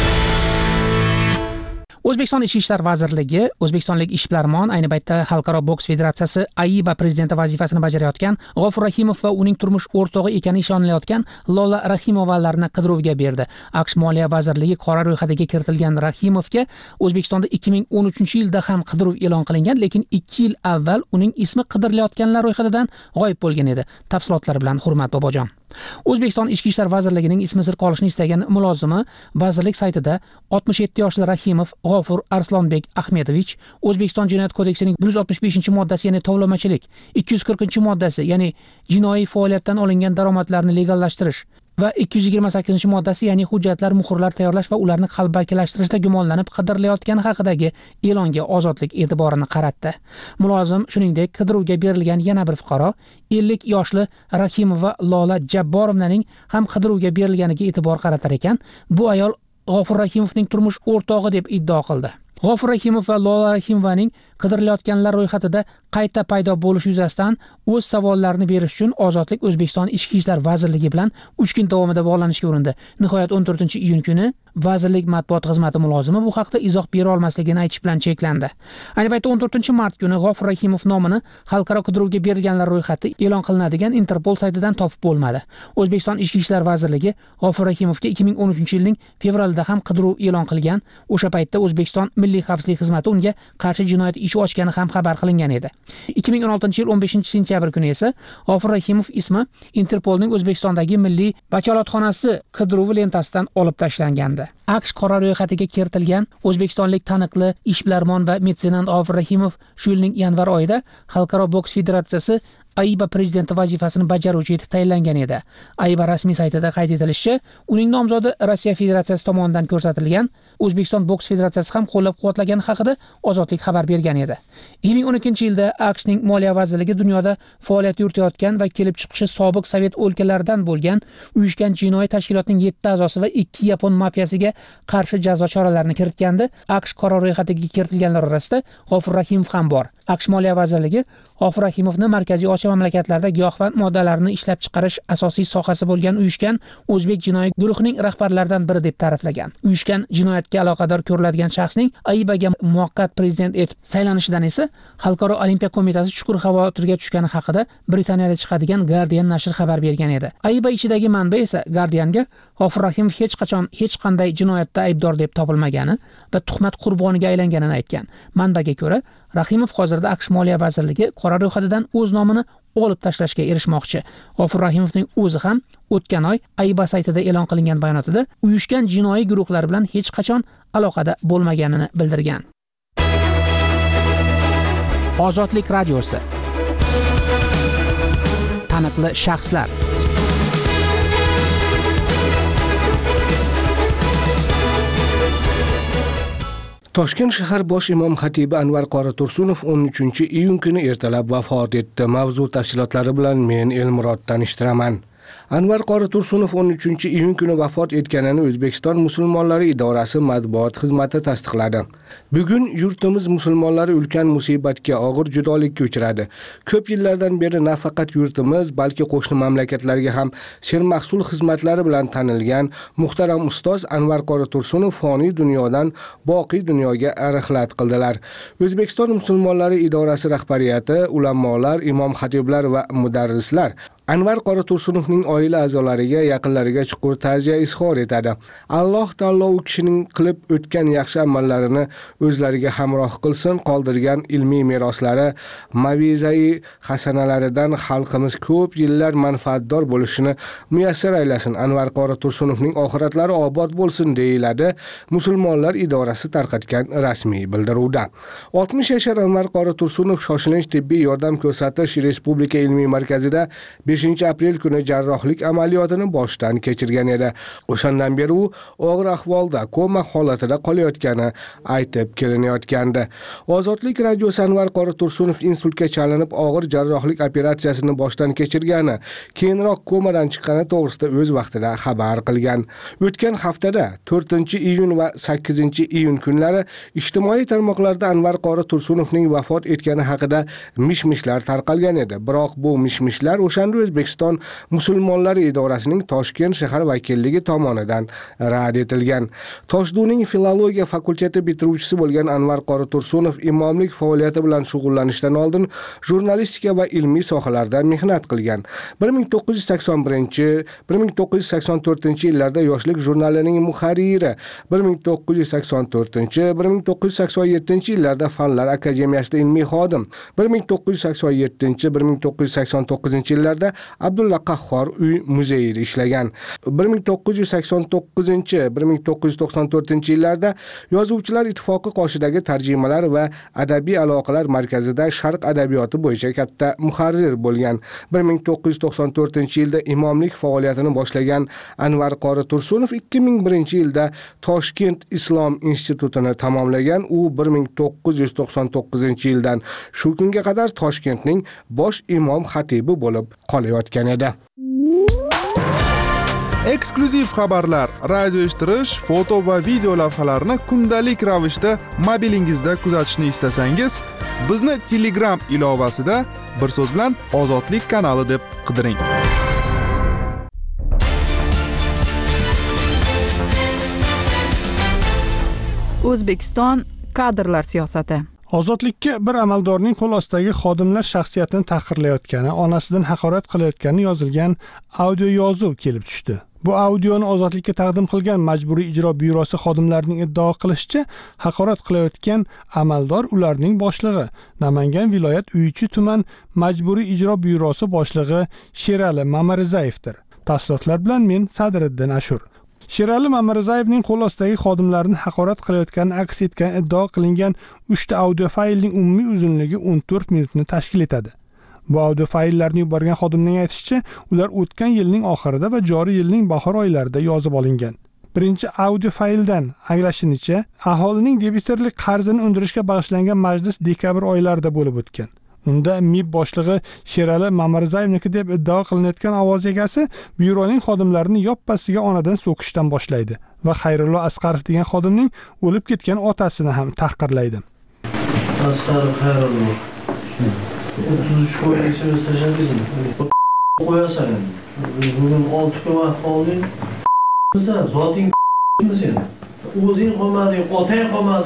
O'zbekiston Ichki ishlar vazirligi O'zbekistonlik ishbilarmon, ayni paytda Xalqaro boks federatsiyasi AIBA prezidenti vazifasini bajarayotgan G'ofur Rahimov va uning turmush o'rtog'i ekani ishonilayotgan Lola Rahimovalarni qidiruvga berdi. AQSh Moliya vazirligi qora ro'yxatiga kiritilgan Rahimovga O'zbekistonda 2013-yilda ham qidiruv e'lon qilingan, lekin 2 yil avval uning ismi qidirilayotganlar ro'yxatidan g'oyib bo'lgan edi. Tafsilotlar bilan Hurmat Bobojon. O'zbekiston Ichki ishlar vazirligining ismi sir qolishini istagan mulozimi vazirlik saytida 67 yoshli Rahimov G'ofur Arslonbek Ahmedovich O'zbekiston Jinoyat kodeksining 165-moddasi, ya'ni tovlamachilik, 240-moddasi, ya'ni jinoiy faoliyatdan olingan daromadlarni legallashtirish va 228-moddasi, ya'ni hujjatlar, muhrlar tayyorlash va ularni qalbakilashtirishda gumonlanib qidirilayotgani haqidagi e'longa Ozodlik e'tiborini qaratdi. Mulozim shuningdek qidiruvga berilgan yana bir fuqaro 50 yoshli Rahimova Lola Jabborovnaning ham qidiruvga berilganiga e'tibor qaratar ekan, bu ayol G'ofur Rahimovning turmush o'rtog'i deb iddao qildi. G'ofur Rahimov va Lola Rahimovaning qidirilayotganlar ro'yxatida qayta paydo bo'lish yuzasidan o'z savollarini berish uchun Ozodlik O'zbekiston Ichki ishlar vazirligi bilan 3 kun davomida bog'lanishga urindi. Nihoyat 14-iyun kuni vazirlik matbuot xizmati mulozimi bu haqda izoh bera olmasligini aytish bilan cheklandi. Ayni paytda 14-mart kuni G'ofur Rahimov nomini xalqaro qidiruvga berilganlar ro'yxati e'lon qilinadigan Interpol saytidan topib bo'lmadi. O'zbekiston Ichki ishlar vazirligi G'ofur Rahimovga 2013-yilning fevralida ham qidiruv e'lon qilgan. O'sha paytda O'zbekiston Milliy xavfsizlik xizmati unga qarshi jinoyat ishi ochgani ham xabar qilingan edi. 2016-yil 15-sentyabr kuni esa G'ofur Rahimov ismi Interpolning O'zbekistondagi milliy vakolatxonasi qidiruvi lentasidan olib tashlangandi. AQSh qora ro'yxatiga kiritilgan o'zbekistonlik taniqli ishbilarmon va metsenant G'ofur Rahimov shu yilning yanvar oyida Xalqaro boks federatsiyasi AIBA prezidenti vazifasini bajaruvchi etib tayinlangan edi. AIBA rasmiy saytida qayd etilishicha, uning nomzodi Rossiya Federatsiyasi tomonidan ko'rsatilgan, O'zbekiston boks federatsiyasi ham qo'llab-quvvatlagani haqida Ozodlik xabar bergan edi. 2012-yilda AQShning Moliya vazirligi dunyoda faoliyat yuritayotgan va kelib chiqishi sobiq Sovet o'lkalaridan bo'lgan uyushgan jinoiy tashkilotning 7 a'zosi va 2 yapon mafiyasiga qarshi jazo choralarini kiritgandi. AQSh qora ro'yxatiga kiritilganlar orasida G'ofur Rahimov ham bor. AQSh Moliya vazirligi G'ofur Rahimovni Markaziy Osiyo mamlakatlarida giyohvand moddalarni ishlab chiqarish asosiy sohasi bo'lgan uyushgan o'zbek jinoiy guruhining rahbarlaridan biri deb ta'riflagan. Uyushgan jinoyatga aloqador ko'riladigan shaxsning AIBAga muvaqqat prezident etib saylanishidan esa Xalqaro Olimpiya qo'mitasi chuqur xavotirga tushgani haqida Britaniyada chiqadigan Guardian nashri xabar bergan edi. AIBA ichidagi manba esa Guardianga G'ofur Rahimov hech qachon hech qanday jinoyatda aybdor deb topilmagani va tuhmat qurboniga aylanganini aytgan. Manbaga ko'ra, Rahimov hozirda AQSh Moliya vazirligi qora ro'yxatidan o'z nomini olib tashlashga erishmoqchi. G'ofur Rahimovning o'zi ham o'tgan oy AIBA saytida e'lon qilingan bayonotida uyushgan jinoiy guruhlar bilan hech qachon aloqada bo'lmaganini bildirgan. Ozodlik radiosi. Taniqli shaxslar. Toshkent shahar bosh imom xatibi Anvar qori Tursunov 13-iyun kuni ertalab vafot etdi. Mavzu tafsilotlari bilan men Elmurod tanishtiraman. Anvar qori Tursunov 13-iyun kuni vafot etganini O'zbekiston musulmonlari idorasi matbuot xizmati tasdiqladi. Bugun yurtimiz musulmonlari ulkan musibatga, og'ir judolikka uchradi. Ko'p yillardan beri nafaqat yurtimiz, balki qo'shni mamlakatlarga ham sermahsul xizmatlari bilan tanilgan muhtaram ustoz Anvar qori Tursunov foniy dunyodan boqiy dunyoga rihlat qildilar. O'zbekiston musulmonlari idorasi rahbariyati, ulamolar, imom xatiblar va mudarrislar Anvar qori Tursunovning oila a'zolariga, yaqinlariga chuqur ta'ziya izhor etadi. Alloh taolo u kishining qilib o'tgan yaxshi amallarini o'zlariga hamroh qilsin, qoldirgan ilmiy meroslari, mavizai hasanalaridan xalqimiz ko'p yillar manfaatdor bo'lishini muyassar aylasin. Anvar qori Tursunovning oxiratlari obod bo'lsin deyiladi musulmonlar idorasi tarqatgan rasmiy bildiruvda. 60 yashar Anvar qori Tursunov shoshilinch tibbiy yordam ko'rsatish Respublika ilmiy markazida 5-aprel kuni jarrohlik amaliyotini boshdan kechirgan edi. O'shandan beri u og'ir ahvolda, koma holatida qolayotgani aytib kelinayotgandi. Ozodlik radiosi Anvar qori Tursunov insultga chalinib og'ir jarrohlik operatsiyasini boshdan kechirgani, keyinroq komadan chiqqani to'g'risida o'z vaqtida xabar qilgan. O'tgan haftada 4-iyun va 8-iyun kunlari ijtimoiy tarmoqlarda Anvar qori Tursunovning vafot etgani haqida mish-mishlar tarqalgan edi. Biroq bu mish-mishlar o'shanda O'zbekiston musulmonlari idorasining Toshkent shahar vakilligi tomonidan rad etilgan. Toshduning filologiya fakulteti bitiruvchisi bo'lgan Anvar qori Tursunov imomlik faoliyati bilan shug'ullanishdan oldin jurnalistika va ilmiy sohalarda mehnat qilgan. 1981-1984 yillarda Yoshlik jurnalining muharriri, 1984-1987 yillarda Fanlar akademiyasida ilmiy xodim, 1987-1989 yillarda Abdulla Qahhor uy muzeyida ishlagan. 1989-1994 yillarda Yozuvchilar ittifoqi qoshidagi tarjimalar va adabiy aloqalar markazida sharq adabiyoti bo'yicha katta muharrir bo'lgan. 1994 yilda imomlik faoliyatini boshlagan Anvar qori Tursunov 2001-yilda Toshkent Islom institutini tamomlagan. U 1999-yildan shu kunga qadar Toshkentning bosh imom xatibi bo'lib qolayotgan edi. Eksklyuziv xabarlar, radio eshittirish, foto va video lavhalarni kundalik ravishda mobilingizda kuzatishni istasangiz, bizni Telegram ilovasida bir so'z bilan Ozodlik kanali deb qidiring. O'zbekiston kadrlar siyosati. Ozodlikka bir amaldorning qo'l ostidagi xodimlar shaxsiyatini tahqirlayotgani, onasidan haqorat qilayotgani yozilgan audio yozuv kelib tushdi. Bu audioni Ozodlikka taqdim qilgan Majburiy ijro byurosi xodimlarining iddao qilishicha, haqorat qilayotgan amaldor ularning boshlig'i, Namangan viloyat Uychi tuman Majburiy ijro byurosi boshlig'i Sherali Mamarizayevdir. Tafsilotlar bilan men Sadriddin Ashur. Sherali Mamarizayevning qo'l ostidagi xodimlarni haqorat qilayotgani aks etgan iddao qilingan 3 ta audio faylning umumiy uzunligi 14 minutni tashkil etadi. Bu audio fayllarni yuborgan xodimning aytishicha, ular o'tgan yilning oxirida va joriy yilning bahor oylarida yozib olingan. Birinchi audio fayldan anglashinishicha, aholining debitorlik qarzini undirishga bag'ishlangan majlis dekabr oylarida bo'lib o'tgan. Unda MIB boshlig'i Sherali Mamarizayevniki deb iddao qilinayotgan ovoz egasi byuroning xodimlarini yoppasiga onadan so'kishdan boshlaydi va Xayrullo Asqarov degan xodimning o'lib ketgan otasini ham tahqirlaydi. Asqarov Xayrullo 33 qo'yishimiz tashabbusini qo'yasan. Bugun 6 kun vaqt qolding. Sen zoting sen. O'zing qolmading, otang qolmadi.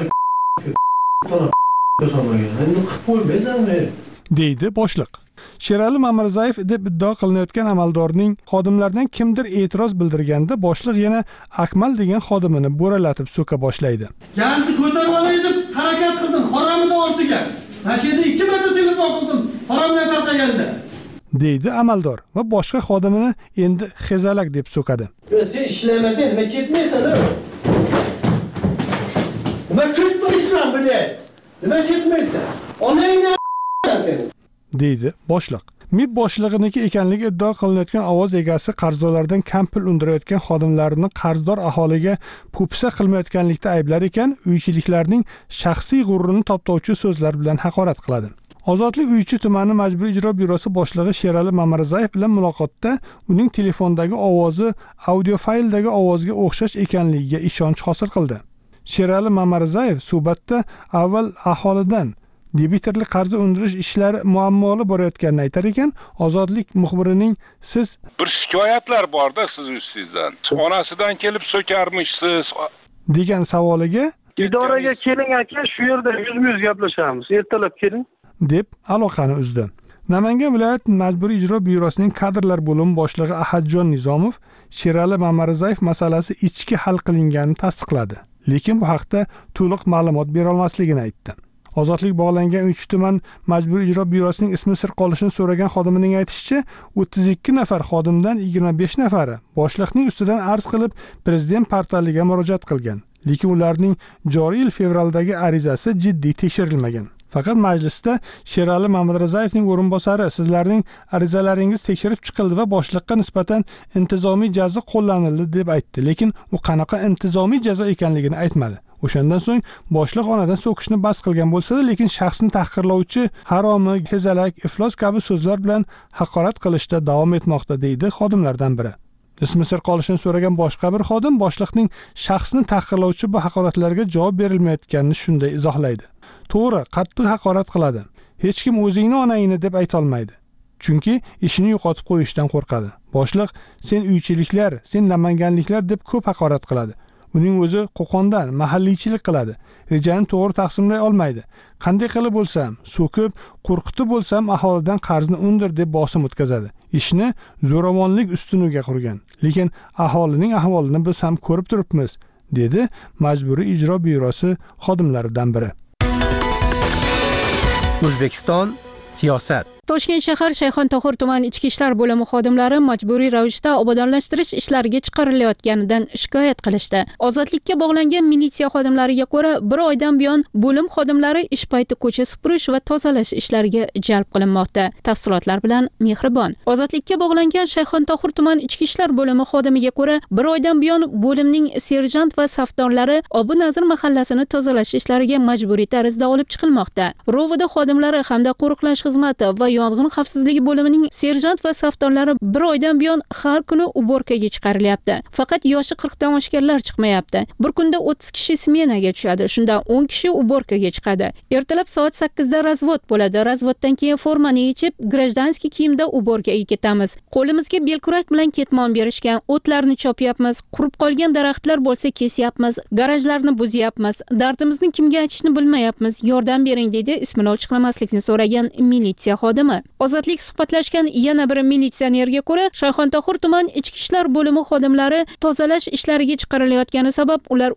deydi boshliq. Sherali Mamarizayef deb iddao qilinayotgan amaldorning xodimlardan kimdir e'tiroz bildirganda boshliq yana Akmal degan xodimini bo'ralatib so'ka boshlaydi. Gazni ko'tarib olay deb harakat qildim, haromida ortiga. Mashina 2 marta telefon qildim, haromdan tarqaganda. deydi amaldor va boshqa xodimini endi xezalak deb so'kadi. Sen ishlamasang nima ketmaysan? Nima ketmaysan, bilet? Nima ketmaysan? Onangni deydi boshliq. MIB boshlig'iniki ekanligi iddao qilinayotgan ovoz egasi qarzdorlardan kam pul undirayotgan xodimlarini qarzdor aholiga po'pisa qilmayotganlikda ayblar ekan, uychiliklarning shaxsiy g'urrini toptovchi so'zlar bilan haqorat qiladi. Ozodlik Uychi tumani majburiy ijro byurosi boshlig'i Sherali Mamarazayev bilan muloqotda uning telefondagi ovozi audio fayldagi ovozga o'xshash ekanligiga ishonch hosil qildi. Sherali Mamarazayev suhbatda avval aholidan debitorlik qarzi undirish ishlari muammoli borayotganini aytar ekan, Ozodlik muxbirining siz bir shikoyatlar borda siz ustingizdan. Onasidan kelib so'karmishsiz degan savoliga idoraga keling aka, shu yerda yuzma-yuz gaplashamiz. Ertalab keling deb aloqani uzdi. Namangan viloyat majburiy ijro byurosining kadrlar bo'limi boshlig'i Ahadjon Nizomov Sherali Mamarazayev masalasi ichki hal qilinganini tasdiqladi, lekin bu haqda to'liq ma'lumot bera olmasligini aytdi. Ozodlik bog'langan Uychi tuman majburiy ijro byurosining ismi sir qolishini so'ragan xodimining aytishicha, 32 nafar xodimdan 25 nafari boshliqning ustidan arz qilib prezident portaliga murojaat qilgan, lekin ularning joriy yil fevraldagi arizasi jiddiy tekshirilmagan. Faqat majlisda Sherali Mamarazaevning o'rinbosari sizlarning arizalaringiz tekshirib chiqildi va boshliqqa nisbatan intizomiy jazo qo'llanildi deb aytdi, lekin u qanaqa intizomiy jazo ekanligini aytmadi. O'shandan so'ng boshliq onadan so'kishni bas qilgan bo'lsa-da, lekin shaxsni tahqirlovchi, haromi, hezalak, iflos kabi so'zlar bilan haqorat qilishda davom etmoqda, deydi xodimlardan biri. Ismi sir qolishini so'ragan boshqa bir xodim boshliqning shaxsni tahqirlovchi bu haqoratlarga javob berilmayotganini shunday izohlaydi. To'g'ri, qattiq haqorat qiladi. Hech kim o'zingni onangni deb ayta olmaydi. Chunki ishini yo'qotib qo'yishdan qo'rqadi. Boshliq sen uychiliklar, sen namanganliklar deb ko'p haqorat qiladi. Uning o'zi Qo'qondan mahalliychilik qiladi. Rejani to'g'ri taqsimlay olmaydi. Qanday qilib bo'lsam, so'kib, qo'rqitib bo'lsam aholidan qarzni undir deb bosim o'tkazadi. Ishni zo'ravonlik ustuniga qurgan. Lekin aholining ahvolini biz ham ko'rib turibmiz, dedi majburiy ijro byurosi xodimlaridan biri. O'zbekiston siyosat. Toshkent shahar Shayxontohur tuman ichki ishlar bo'limi xodimlari majburiy ravishda obodonlashtirish ishlariga chiqarilayotganidan shikoyat qilishdi. Ozodlikka bog'langan militsiya xodimlariga ko'ra, bir oydan buyon bo'lim xodimlari ish payti ko'cha supurish va tozalash ishlariga jalb qilinmoqda. Tafsilotlar bilan Mehribon. Ozodlikka bog'langan Shayxontohur tuman ichki ishlar bo'limi xodimiga ko'ra, bir oydan buyon bo'limning serjant va safdorlari Obu Nazir mahallasini tozalash ishlariga majburiy tarzda olib chiqilmoqda. Rovida xodimlari hamda qo'riqlash xizmati va yong'in xavfsizligi bo'limining serjant va safdorlari bir oydan buyon har kuni uborkaga chiqarilyapti. Faqat yoshi 40 dan oshganlar chiqmayapti. Bir kunda 30 kishi smenaga tushadi. Shundan 10 kishi uborkaga chiqadi. Ertalab soat 8 da razvod bo'ladi. Razvoddan keyin formani yechib, grajdanskiy kiyimda uborkaga ketamiz. Qo'limizga belkurak bilan ketmon berishgan, o'tlarni chopyapmiz, qurib qolgan daraxtlar bo'lsa kesyapmiz, garajlarni buzyapmiz. Dardimizni kimga aytishni bilmayapmiz. Yordam bering, dedi ismini ochiqlamaslikni so'ragan militsiya xodimi. Ozodlik suhbatlashgan yana bir militsionerga ko'ra, Shayxontohur tuman ichki ishlar bo'limi xodimlari tozalash ishlariga chiqarilayotgani sabab ular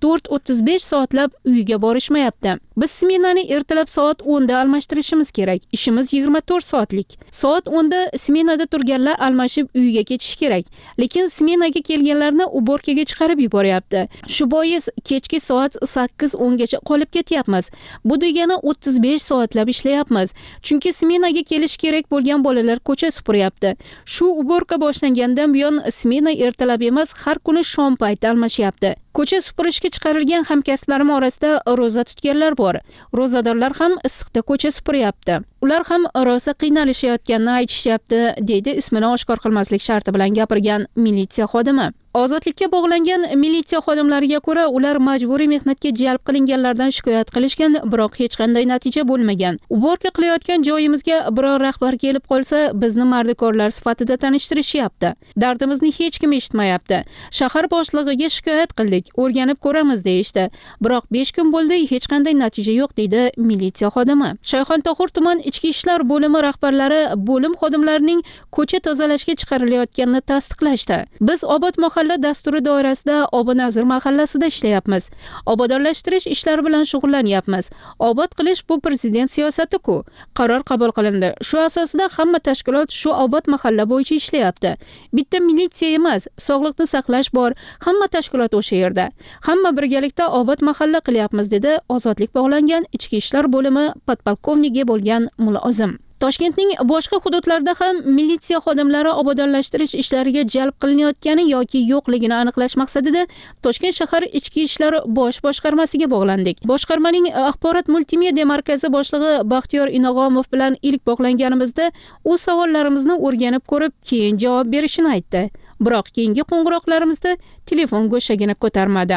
34-35 soatlab uyiga borishmayapti. Biz smenani ertalab soat 10 da almashtirishimiz kerak. Ishimiz 24 soatlik. Soat 10 da smenada turganlar almashib uyiga ketish kerak. Lekin smenaga kelganlarni uborkaga chiqarib yuboryapti. Shu bois kechki soat 8-10 gacha qolib ketyapmiz. Bu degani 35 soatlab ishlayapmiz. Chunki smenaga kelish kerak bo'lgan bolalar ko'cha supuryapti. Shu uborka boshlangandan buyon smena ertalab emas, har kuni shom payti almashyapti. Ko'cha supurishga chiqarilgan hamkasblarim orasida roza tutganlar bor. Rozadorlar ham issiqda ko'cha supuryapti. Ular ham rosa qiynalishayotganini aytishyapti, deydi ismini oshkor qilmaslik sharti bilan gapirgan militsiya xodimi. Ozodlikka bog'langan militsiya xodimlariga ko'ra, ular majburiy mehnatga jalb qilinganlardan shikoyat qilishgan, biroq hech qanday natija bo'lmagan. Uborka qilayotgan joyimizga biror rahbar kelib qolsa, bizni mardikorlar sifatida tanishtirishyapti. Dardimizni hech kim eshitmayapti. Shahar boshlig'iga shikoyat qildik, o'rganib ko'ramiz deyishdi. Biroq 5 kun bo'ldi, hech qanday natija yo'q, deydi militsiya xodimi. Shayxontohur tuman ichki ishlar bo'limi rahbarlari bo'lim xodimlarining ko'cha tozalashga chiqarilayotganini tasdiqlashdi. Biz obod mahalla dasturi doirasida Obu Nazir mahallasida ishlayapmiz. Obodonlashtirish ishlari bilan shug'ullanyapmiz. Obod qilish bu prezident siyosati-ku. Qaror qabul qilindi. Shu asosida hamma tashkilot shu obod mahalla bo'yicha ishlayapti. Bitta militsiya emas, sog'liqni saqlash bor, hamma tashkilot o'sha yerda. Hamma birgalikda obod mahalla qilyapmiz, dedi Ozodlik bog'langan ichki ishlar bo'limi podpolkovnigi bo'lgan mulozim. Toshkentning boshqa hududlarida ham militsiya xodimlari obodonlashtirish ishlariga jalb qilinayotgani yoki yo'qligini aniqlash maqsadida Toshkent shahar Ichki ishlar bosh boshqarmasiga bog'landik. Boshqarmaning axborot multimedia markazi boshlig'i Baxtiyor Inog'omov bilan ilk bog'langanimizda u savollarimizni o'rganib ko'rib, keyin javob berishini aytdi. Biroq keyingi qo'ng'iroqlarimizda telefon go'shagini ko'tarmadi.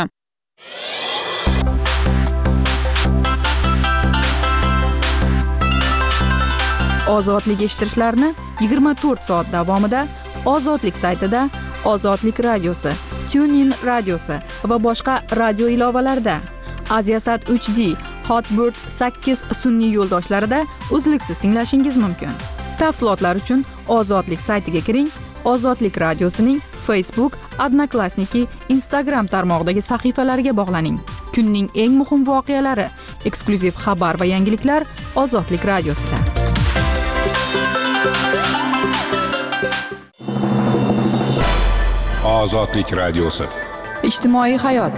Ozodlik eshittirishlarni 24 soat davomida Ozodlik saytida, Ozodlik radiosi, TuneIn radiosi va boshqa radio ilovalarida, Aziasat 3D, Hotbird 8 sun'iy yo'ldoshlarida uzluksiz tinglashingiz mumkin. Tafsilotlar uchun Ozodlik saytiga kiring. Ozodlik radiosining Facebook, Odnoklassniki, Instagram tarmog'idagi sahifalariga bog'laning. Kunning eng muhim voqealari, eksklyuziv xabar va yangiliklar Ozodlik radiosida. Ozodlik radiosi. Ijtimoiy hayot.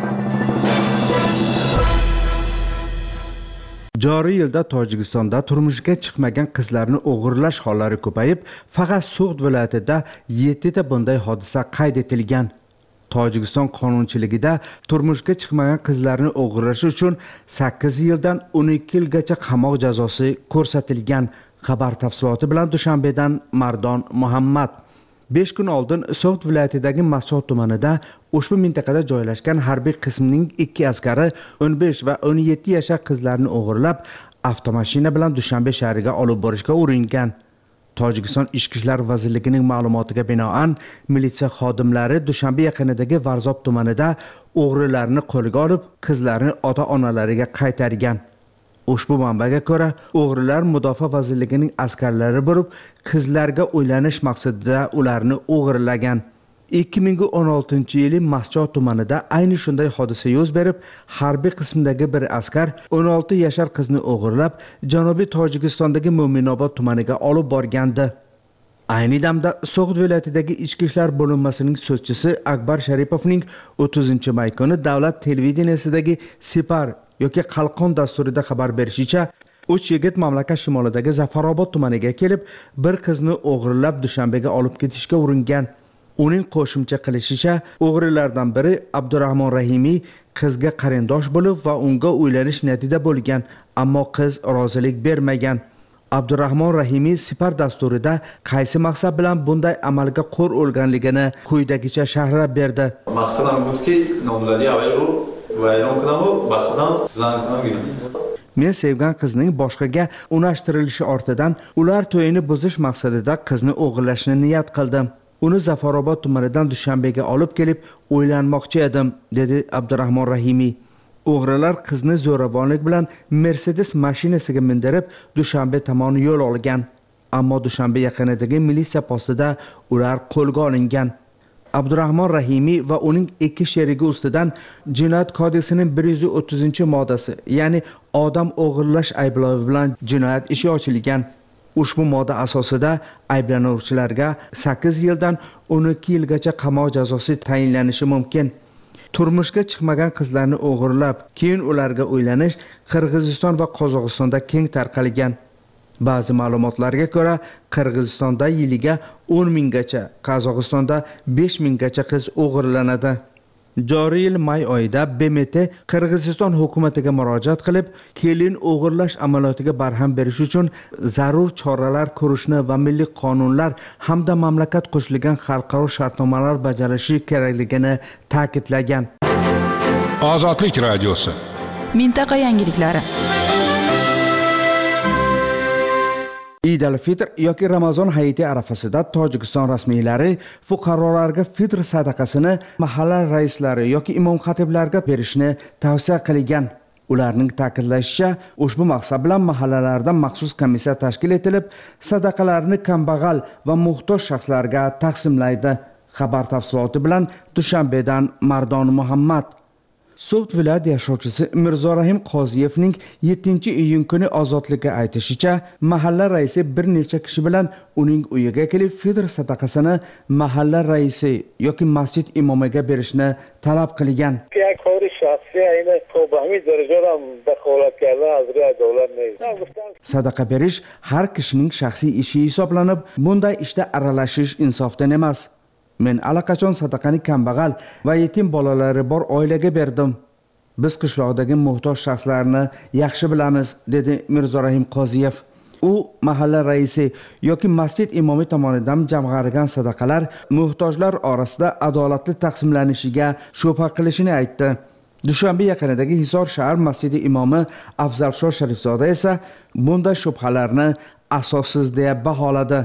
Joriy yilda Tojikistonda turmushga chiqmagan qizlarni o'g'irlash hollari ko'payib, faqat So'g'd viloyatida 7 ta bunday hodisa qayd etilgan. Tojikiston qonunchiligida turmushga chiqmagan qizlarni o'g'irlash uchun 8 yildan 12 yilgacha qamoq jazosi ko'rsatilgan. Xabar tafsiloti bilan Dushanbedan Mardon Muhammad. 5 kun oldin So'g'd viloyatidagi Masjod tumanida ushbu mintaqada joylashgan harbiy qismning 2 askari 15 va 17 yashar qizlarni o'g'irlab, avtomashina bilan Dushanbe shahriga olib borishga uringan. Tojikiston Ichki ishlar vazirligining ma'lumotiga binoan, militsiya xodimlari Dushanbe yaqinidagi Varzob tumanida o'g'rilarni qo'lga olib, qizlarni ota-onalariga qaytargan. Ushbu manbaga ko'ra, o'g'rilar Mudofaa vazirligining askarlari bo'lib, qizlarga uylanish maqsadida ularni o'g'irlagan. 2016-yili Masjod tumanida ayni shunday hodisa yuz berib, harbiy qismdagi bir askar 16 yashar qizni o'g'irlab, Janubiy Tojikistondagi Mo'minobod tumaniga olib borgandi. Ayni damda So'g'd viloyatidagi Ichki ishlar bo'linmasining so'zchisi Akbar Sharipovning 30-may kuni davlat televideniyasida Sipar yoki Qalqon dasturida xabar berishicha, 3 yigit mamlakat shimolidagi Zafarobod tumaniga kelib, bir qizni o'g'irlab Dushanbega olib ketishga uringan. Uning qo'shimcha qilishicha, o'g'rilardan biri Abdurahmon Rahimiy qizga qarindosh bo'lib va unga uylanish niyatida bo'lgan, ammo qiz rozilik bermagan. Abdurahmon Rahimiy Sipar dasturida qaysi maqsad bilan bunday amalga qo'l urganligini quyidagicha sharhlab berdi. Maqsadim budki, nomzodi avayro va e'lon qilaman, baxtdan zang qilgan. Men sevgan qizning boshqaga unashtirilishi ortidan ular to'yini buzish maqsadida qizni o'g'irlashni niyat qildim. Uni Zafarobod tumanidan Dushanbega olib kelib, o'ylanmoqchi edim, dedi Abdurahmon Rahimiy. O'g'rilar qizni zo'ravonlik bilan Mercedes mashinasiga mindirib, Dushanbe tomon yo'l olgan. Ammo Dushanbe yaqinidagi militsiya postida ular qo'lga olingan. Abdurahmon Rahimiy va uning 2 sherigi ustidan Jinoyat kodeksining 130-moddasi, ya'ni odam o'g'irlash ayblovi bilan jinoyat ishi ochilgan. Ushbu modda asosida ayblanuvchilarga 8 yildan 12 yilgacha qamoq jazosi tayinlanishi mumkin. Turmushga chiqmagan qizlarni o'g'irlab, keyin ularga uylanish Qirg'iziston va Qozog'istonda keng tarqalgan. Ba'zi ma'lumotlarga ko'ra, Qirg'izistonda yiliga 10 minggacha, Qozog'istonda 5 minggacha qiz o'g'irlanadi. Joriy yil may oyida BMT Qirg'iziston hukumatiga murojaat qilib, kelin o'g'irlash amaliyotiga barham berish uchun zarur choralar ko'rishni va milliy qonunlar hamda mamlakat qo'shilgan xalqaro shartnomalar bajarilishi kerakligini ta'kidlagan. Ozodlik radiosi. Mintaqa yangiliklari. Eid al-Fitr yoki Ramazon hayiti arafasida Tojikiston rasmiylari fuqarolarga fitr sadaqasini mahalla raislari yoki imom xatiblarga berishni tavsiya qilgan. Ularning ta'kidlashicha, ushbu maqsad bilan mahallalarda maxsus komissiya tashkil etilib, sadaqalarni kambag'al va muhtoj shaxslarga taqsimlaydi. Xabar tafsiloti bilan Dushanbedan Mardon Muhammad. So'g'd viloyat yashovchisi Mirzorahim Qoziyevning 7-iyun kuni ozodlikka aytishicha, mahalla raisi bir necha kishi bilan uning uyiga kelib fitr sadaqasini mahalla raisi yoki masjid imomiga berishni talab qilgan. Sadaqa berish har kishining shaxsiy ishi hisoblanib, bunday ishda aralashish insofdan emas. Men allaqachon sadaqani kambag'al va yetim bolalari bor oilaga berdim. Biz qishloqdagi muhtoj shaxslarni yaxshi bilamiz, dedi Mirzorahim Qoziyev. U mahalla raisi yoki masjid imomi tomonidan jamg'arilgan sadaqalar muhtojlar orasida adolatli taqsimlanishiga shubha qilishini aytdi. Dushanbe yaqinidagi Hisor shahar masjidi imomi Afzalsho Sharifzoda esa bunday shubhalarni asossiz deb baholadi.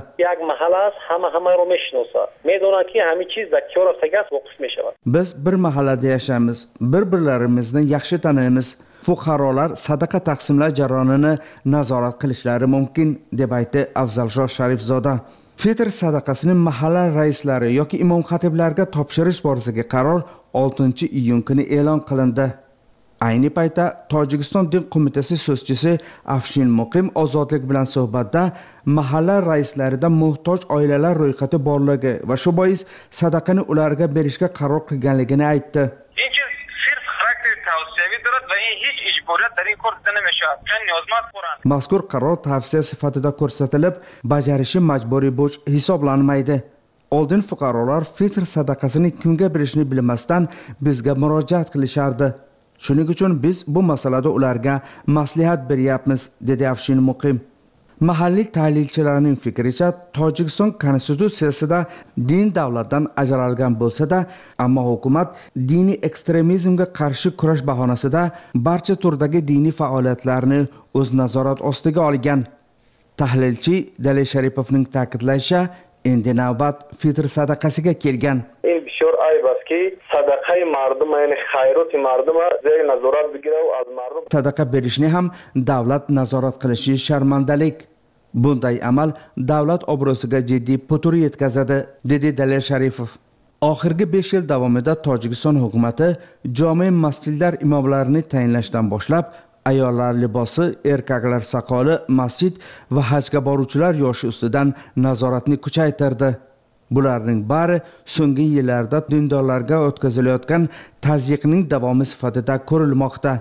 Biz bir mahallada yashaymiz, bir-birlarimizni yaxshi taniymiz. Fuqarolar sadaqa taqsimlash jarayonini nazorat qilishlari mumkin, deb aytdi Afzalsho Sharifzoda. Fitr sadaqasini mahalla raislari yoki imom xatiblarga topshirish borasidagi qaror 6-iyun kuni e'lon qilindi. Ayni paytda Tojikiston din qo'mitasi so'zchisi Afshin Muqim ozodlik bilan suhbatda mahalla raislarida muhtoj oilalar ro'yxati borligi va shu bois sadaqani ularga berishga qaror qilganligini aytdi. Mazkur qaror tavsiya sifatida ko'rsatilib, bajarishi majburiy bo'ch hisoblanmaydi. Oldin fuqarolar fitr sadaqasini kimga berishni bilmasdan bizga murojaat qilishardi. Shuning uchun biz bu masalada ularga maslahat beryapmiz, dedi Afshin Muqim. Mahalliy tahlilchilarning fikricha, Tojikiston konstitutsiyasida din davlatdan ajralgan bo'lsa-da, ammo hukumat diniy ekstremizmga qarshi kurash bahonasida barcha turdagi diniy faoliyatlarni o'z nazorat ostiga olgan. Tahlilchi Dalay Sharipovning ta'kidlashicha, endi navbat fitr sadaqasiga kelgan. Sadaqa berishni ham davlat nazorat qilishi sharmandalik. Bunday amal davlat obro'siga jiddiy putur yetkazadi, dedi Dalay Sharipov. Oxirgi 5 yil davomida Tojikiston hukumati jome masjidlar imomlarini tayinlashdan boshlab ayollar libosi, erkaklar soqoli, masjid va hajga boruvchilar yoshi ustidan nazoratni kuchaytirdi. Bularning bari so'nggi yillarda dindorlarga o'tkazilayotgan tazyiqning davomi sifatida ko'rilmoqda.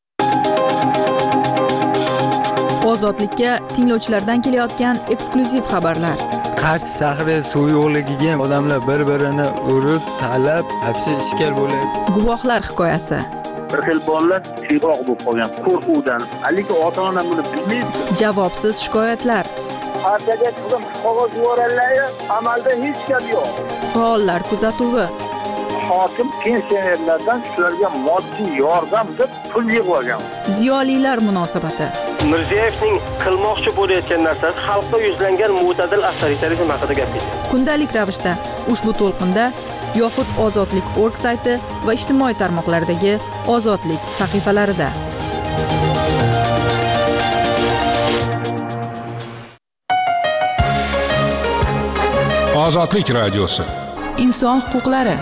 Ozodlikka tinglovchilardan kelayotgan eksklyuziv xabarlar. Qarshi shahri suv yo'qligiga odamlar bir-birini urib, talab, hapsi ishkal bo'lyapti. Guvohlar hikoyasi. Bir xil bolalar tiyroq bo'lib qolgan qo'rquvdan. Aliki ota-ona buni bilmaydi. Javobsiz shikoyatlar. Partiyaga qilib qog'oz yuborganlar, amalda hech gap yo'q. Faollar kuzatuvi. Hokim pensionerlardan shularga moddiy yordam deb pul yig'ib Ziyolilar munosabati. Mirzayevning qilmoqchi bo'layotgan narsasi xalqqa yuzlangan mo'tadil avtoritarizm haqida gapirdi. Kundalik ravishda ushbu to'lqinda yoxud Ozodlik org sayti va ijtimoiy tarmoqlardagi Ozodlik sahifalarida. Ozodlik radiosi. Inson huquqlari.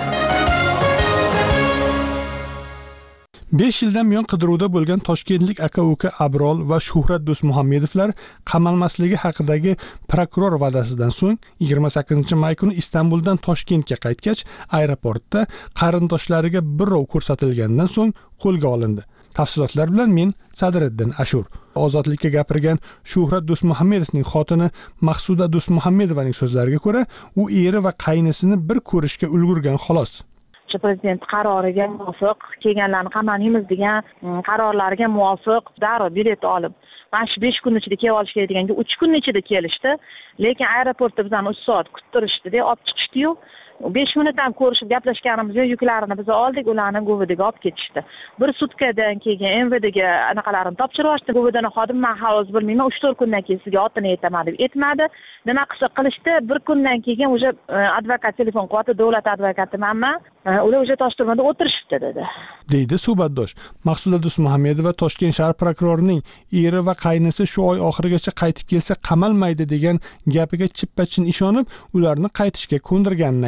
5 yildan buyon qidiruvda bo'lgan toshkentlik aka-uka Abrol va Shuhrat Do'stmuhammedovlar qamalmasligi haqidagi prokuror va'dasidan so'ng 28-may kuni Istanbuldan Toshkentga qaytgach, aeroportda qarindoshlariga birrov ko'rsatilgandan so'ng qo'lga olindi. Tafsilotlar bilan men Sadriddin Ashur. Ozodlikka gapirgan Shuhrat Do'stmuhammedovning xotini Maqsuda Do'stmuhammedovaning so'zlariga ko'ra, u eri va qaynisini bir ko'rishga ulgurgan xolos. Prezident qaroriga muvofiq kelganlarni qamalamiz degan qarorlariga muvofiq darrov bilet olib, mana shu 5 kun ichida kelib olish kerak deganga 3 kun ichida kelishdi. Lekin aeroportda bizani 3 soat kuttirishdi-da, olib chiqishdi-yu. 5 minut ham ko'rishib gaplashganimiz yo'q, yuklarini biz oldik, ularni Govidaga olib ketishdi. Bir sutkadan keyin MVDga anaqalarini topshirib yuborishdi. Govidaning xodimi men hozir bilmayman, 3-4 kundan keyin sizga otini aytaman deb aytmadi. Nima qilsa qilishdi, bir kundan keyin o'sha advokat telefon qilyapti, davlat advokati manman. Ular o'sha Toshturmada o'tirishibdi dedi. Deydi suhbatdosh. Maqsuda Do'stmuhammedova Toshkent shahar prokurorining eri va qaynisi shu oy oxirigacha qaytib kelsa qamalmaydi degan gapiga chippa-chin ishonib, ularni qaytishga ko'ndirganini aytadi.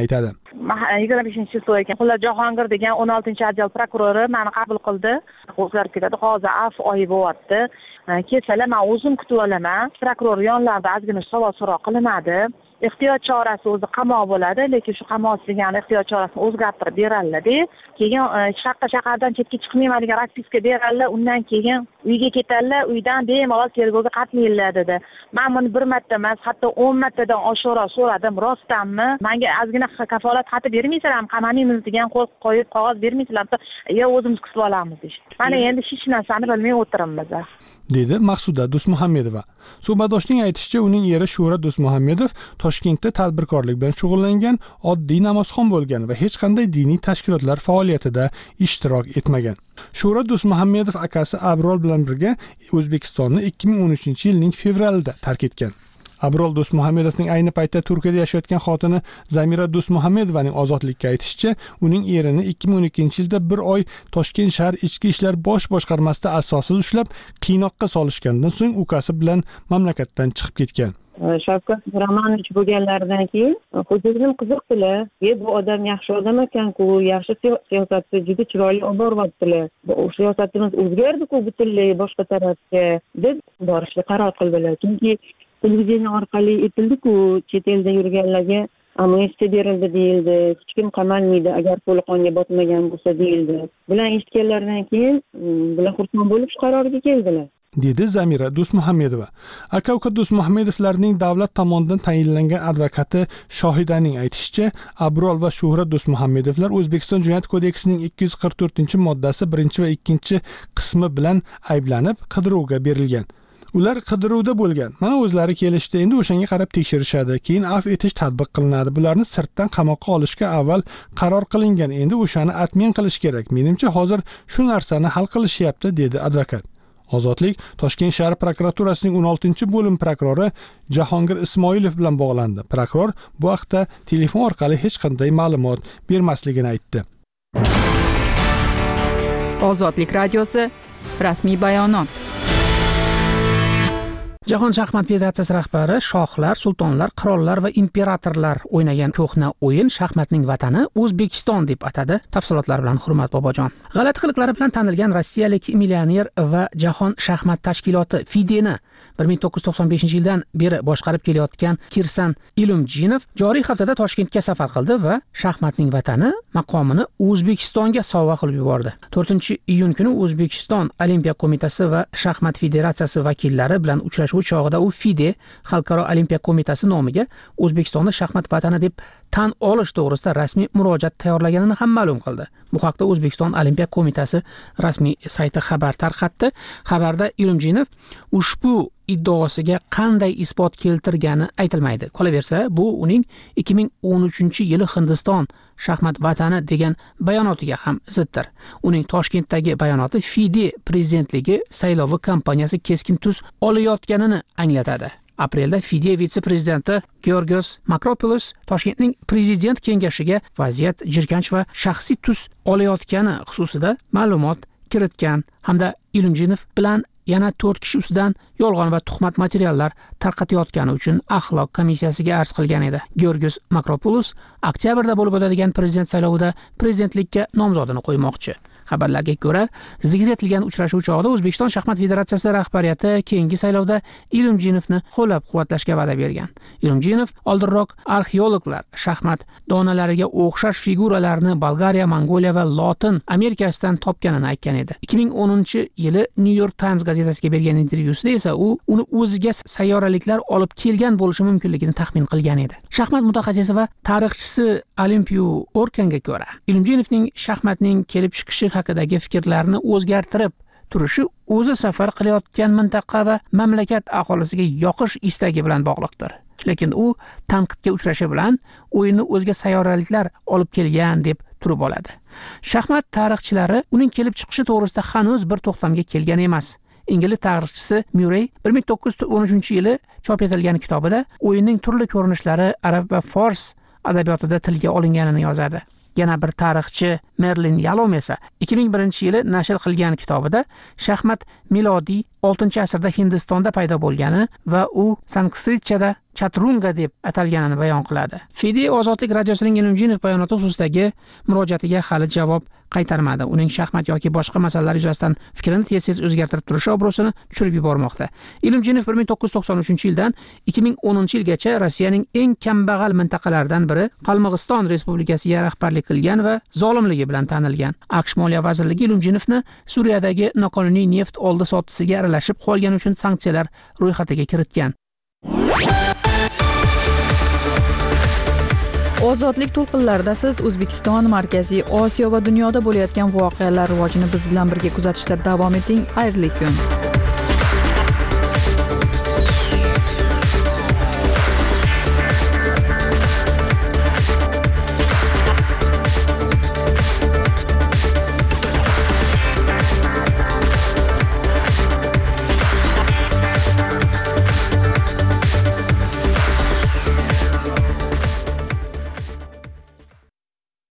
25 so'm ekan. Xullas Jahongir degan 16-otdel prokurori meni qabul qildi. O'zgarib ketadi. Hozir avf oyi bo'lyapti. Kelsalar men o'zim kutib olaman. Prokuror yonlarida ozgina savol so'roq qilinadi. Ehtiyot chorasi o'zi qamoq bo'ladi, lekin shu qamoq degan ehtiyot chorasini o'zgartirib beradilar-da. Keyin shahardan chetga chiqmayman degan raspiska beradilar, undan keyin uyga ketadilar, uydan bemalol tergovga qatnaydilar dedi. Men buni bir marta emas, hatto 10 martadan oshiqroq so'radim, rostdanmi? Menga ozgina kafolat xati bermaysizlarmi? Qamanimiz degan qo'yib qog'oz bermaysizlarmi? Yo, o'zimiz kutib olamiz deydi. Mana endi hech narsani bilmay o'tiribmiz. dedi Maqsuda Do'stmuhammedova. Suhbatdoshning aytishicha, uning eri Shuhrat Do'stmuhammedov Toshkentda tadbirkorlik bilan shug'ullangan oddiy namozxon bo'lgan va hech qanday diniy tashkilotlar faoliyatida ishtirok etmagan. Shuhrat Do'stmuhammedov akasi Abrol bilan birga O'zbekistonni 2013-yilning fevralida tark etgan. Abrol Do'stmuhammedovning ayni paytda Turkiyada yashayotgan xotini Zamira Do'stmuhammedovaning ozodlikka aytishicha, uning erini 2012-yilda bir oy Toshkent shahar ichki ishlar bosh boshqarmasida asossiz ushlab, qiynoqqa solishgandan so'ng ukasi bilan mamlakatdan chiqib ketgan. Shavkat Miromonovich bo'lganlaridan keyin hujjatni qiziqdilar. Bu odam yaxshi odam ekan-ku, yaxshi siyosatni juda chiroyli olib boryaptilar. Bu siyosatimiz o'zgardi-ku butunlay boshqa tarafga deb borishga qaror qildilar. Chunki televideniya orqali aytildi-ku, chet elda yurganlarga amnistiya berildi deyildi, hech kim qamalmaydi agar to'laqonga botmagan bo'lsa deyildi. Bilan eshitganlaridan keyin bular xursand bo'lib shu qarorga keldilar. dedi Zamira Do'stmuhammedova. Aka-uka Do'stmuhammedovlarning davlat tomonidan tayinlangan advokati Shohidaning aytishicha, Abrol va Shuhrat Do'stmuhammedovlar O'zbekiston Jinoyat kodeksining 244-moddasi 1 va 2 qismi bilan ayblanib qidiruvga berilgan. Ular qidiruvda bo'lgan. Mana o'zlari kelishdi, endi o'shanga qarab tekshirishadi, keyin afv etish tatbiq qilinadi. Bularni sirtdan qamoqqa olishga avval qaror qilingan. Endi o'shani atmen qilish kerak. Menimcha hozir shu narsani hal qilishyapti, dedi advokat. Ozodlik Toshkent shahar prokuraturasining 16-bo'lim prokurori Jahongir Ismoilov bilan bog'landi. Prokuror bu haqda telefon orqali hech qanday ma'lumot bermasligini aytdi. Ozodlik radiosi rasmiy bayonot. Jahon shaxmat federatsiyasi rahbari shohlar, sultonlar, qirollar va imperatorlar o'ynagan ko'hna o'yin shaxmatning vatani O'zbekiston deb atadi. Tafsilotlar bilan Hurmat Bobojon. G'alati qiliqlari bilan tanilgan rossiyalik millioner va Jahon shaxmat tashkiloti FIDEni 1995-yildan beri boshqarib kelayotgan Kirsan Ilumjinov joriy haftada Toshkentga safar qildi va shaxmatning vatani maqomini O'zbekistonga sovg'a qilib yubordi. 4-iyun kuni O'zbekiston Olimpiya qo'mitasi va shaxmat federatsiyasi vakillari bilan uchrashuv chog'ida u FIDE Xalqaro Olimpiya qo'mitasi nomiga O'zbekistonni shaxmat vatani deb tan olish to'g'risida rasmiy murojaat tayyorlaganini ham ma'lum qildi. Bu haqda O'zbekiston Olimpiya qo'mitasi rasmiy sayti xabar tarqatdi. Xabarda Ilumjinov ushbu iddaosiga qanday isbot keltirgani aytilmaydi. Qolaversa, bu uning 2013-yili Hindiston shaxmat vatani degan bayonotiga ham ziddir. Uning Toshkentdagi bayonoti FIDE prezidentligi saylovi kampaniyasi keskin tus olayotganini anglatadi. Aprelda FIDE vitse-prezidenti Georgios Makropoulos Toshkentning prezident kengashiga vaziyat jirkanch va shaxsiy tus olayotgani xususida ma'lumot kiritgan hamda Ilumjinov bilan yana 4 kishi ustidan yolg'on va tuhmat materiallar tarqatayotgani uchun axloq komissiyasiga arz qilgan edi. Georgios Makropoulos oktyabrda bo'lib o'tadigan prezident saylovida prezidentlikka nomzodini qo'ymoqchi. Xabarlarga ko'ra, zikr etilgan uchrashuv chog'ida O'zbekiston shaxmat federatsiyasi rahbariyati keyingi saylovda Ilumjinovni qo'llab-quvvatlashga va'da bergan. Ilumjinov oldinroq arxeologlar shaxmat donalariga o'xshash figuralarni Bolgariya, Mongoliya va Lotin Amerikasidan topganini aytgan edi. 2010-yili New York Times gazetasiga bergan intervyusida esa u uni o'ziga sayyoraliklar olib kelgan bo'lishi mumkinligini taxmin qilgan edi. Shaxmat mutaxassisi va tarixchisi Olimpiya Orkanga ko'ra, Ilumjinovning shaxmatning kelib chiqishi haqidagi fikrlarni o'zgartirib turishi o'zi safar qilayotgan mintaqa va mamlakat aholisiga yoqish istagi bilan bog'liqdir. Lekin u tanqidga uchrashi bilan o'yinni o'zga sayyoraliklar olib kelgan deb turib oladi. Shaxmat tarixchilari uning kelib chiqishi to'g'risida hanuz bir to'xtamga kelgan emas. Ingliz tarixchisi Murray 1913-yili chop etilgan kitobida o'yinning turli ko'rinishlari arab va fors adabiyotida tilga olinganini yozadi. Yana bir tarixchi Merlin Yalom esa 2001-yili nashr qilgan kitobida shaxmat milodiy 6-asrda Hindistonda paydo bo'lgani va u Sanskritchada chaturunga deb atalganini bayon qiladi. Fide Ozodlik radiosining Ilimjonov bayonoti xususidagi murojaatiga hali javob qaytarmadi. Uning shaxmat yoki boshqa masalalar yuzasidan fikrini tez-tez o'zgartirib turishi obro'sini tushirib yubormoqda. Ilimjonov 1993-yildan 2010-yilgacha Rossiyaning eng kambag'al mintaqalaridan biri Qalmag'iston Respublikasiga rahbarlik qilgan va zolimligi bilan tanilgan. AQSh Moliya vazirligi Ilimjonovni Suriyadagi noqonuniy neft oldi sotisiga aralashib qolgani uchun sanksiyalar ro'yxatiga kiritgan. Ozodlik to'lqinlarida siz O'zbekiston, Markaziy Osiyo va dunyoda bo'layotgan voqealar rivojini biz bilan birga kuzatishda davom eting. Xayrli kun.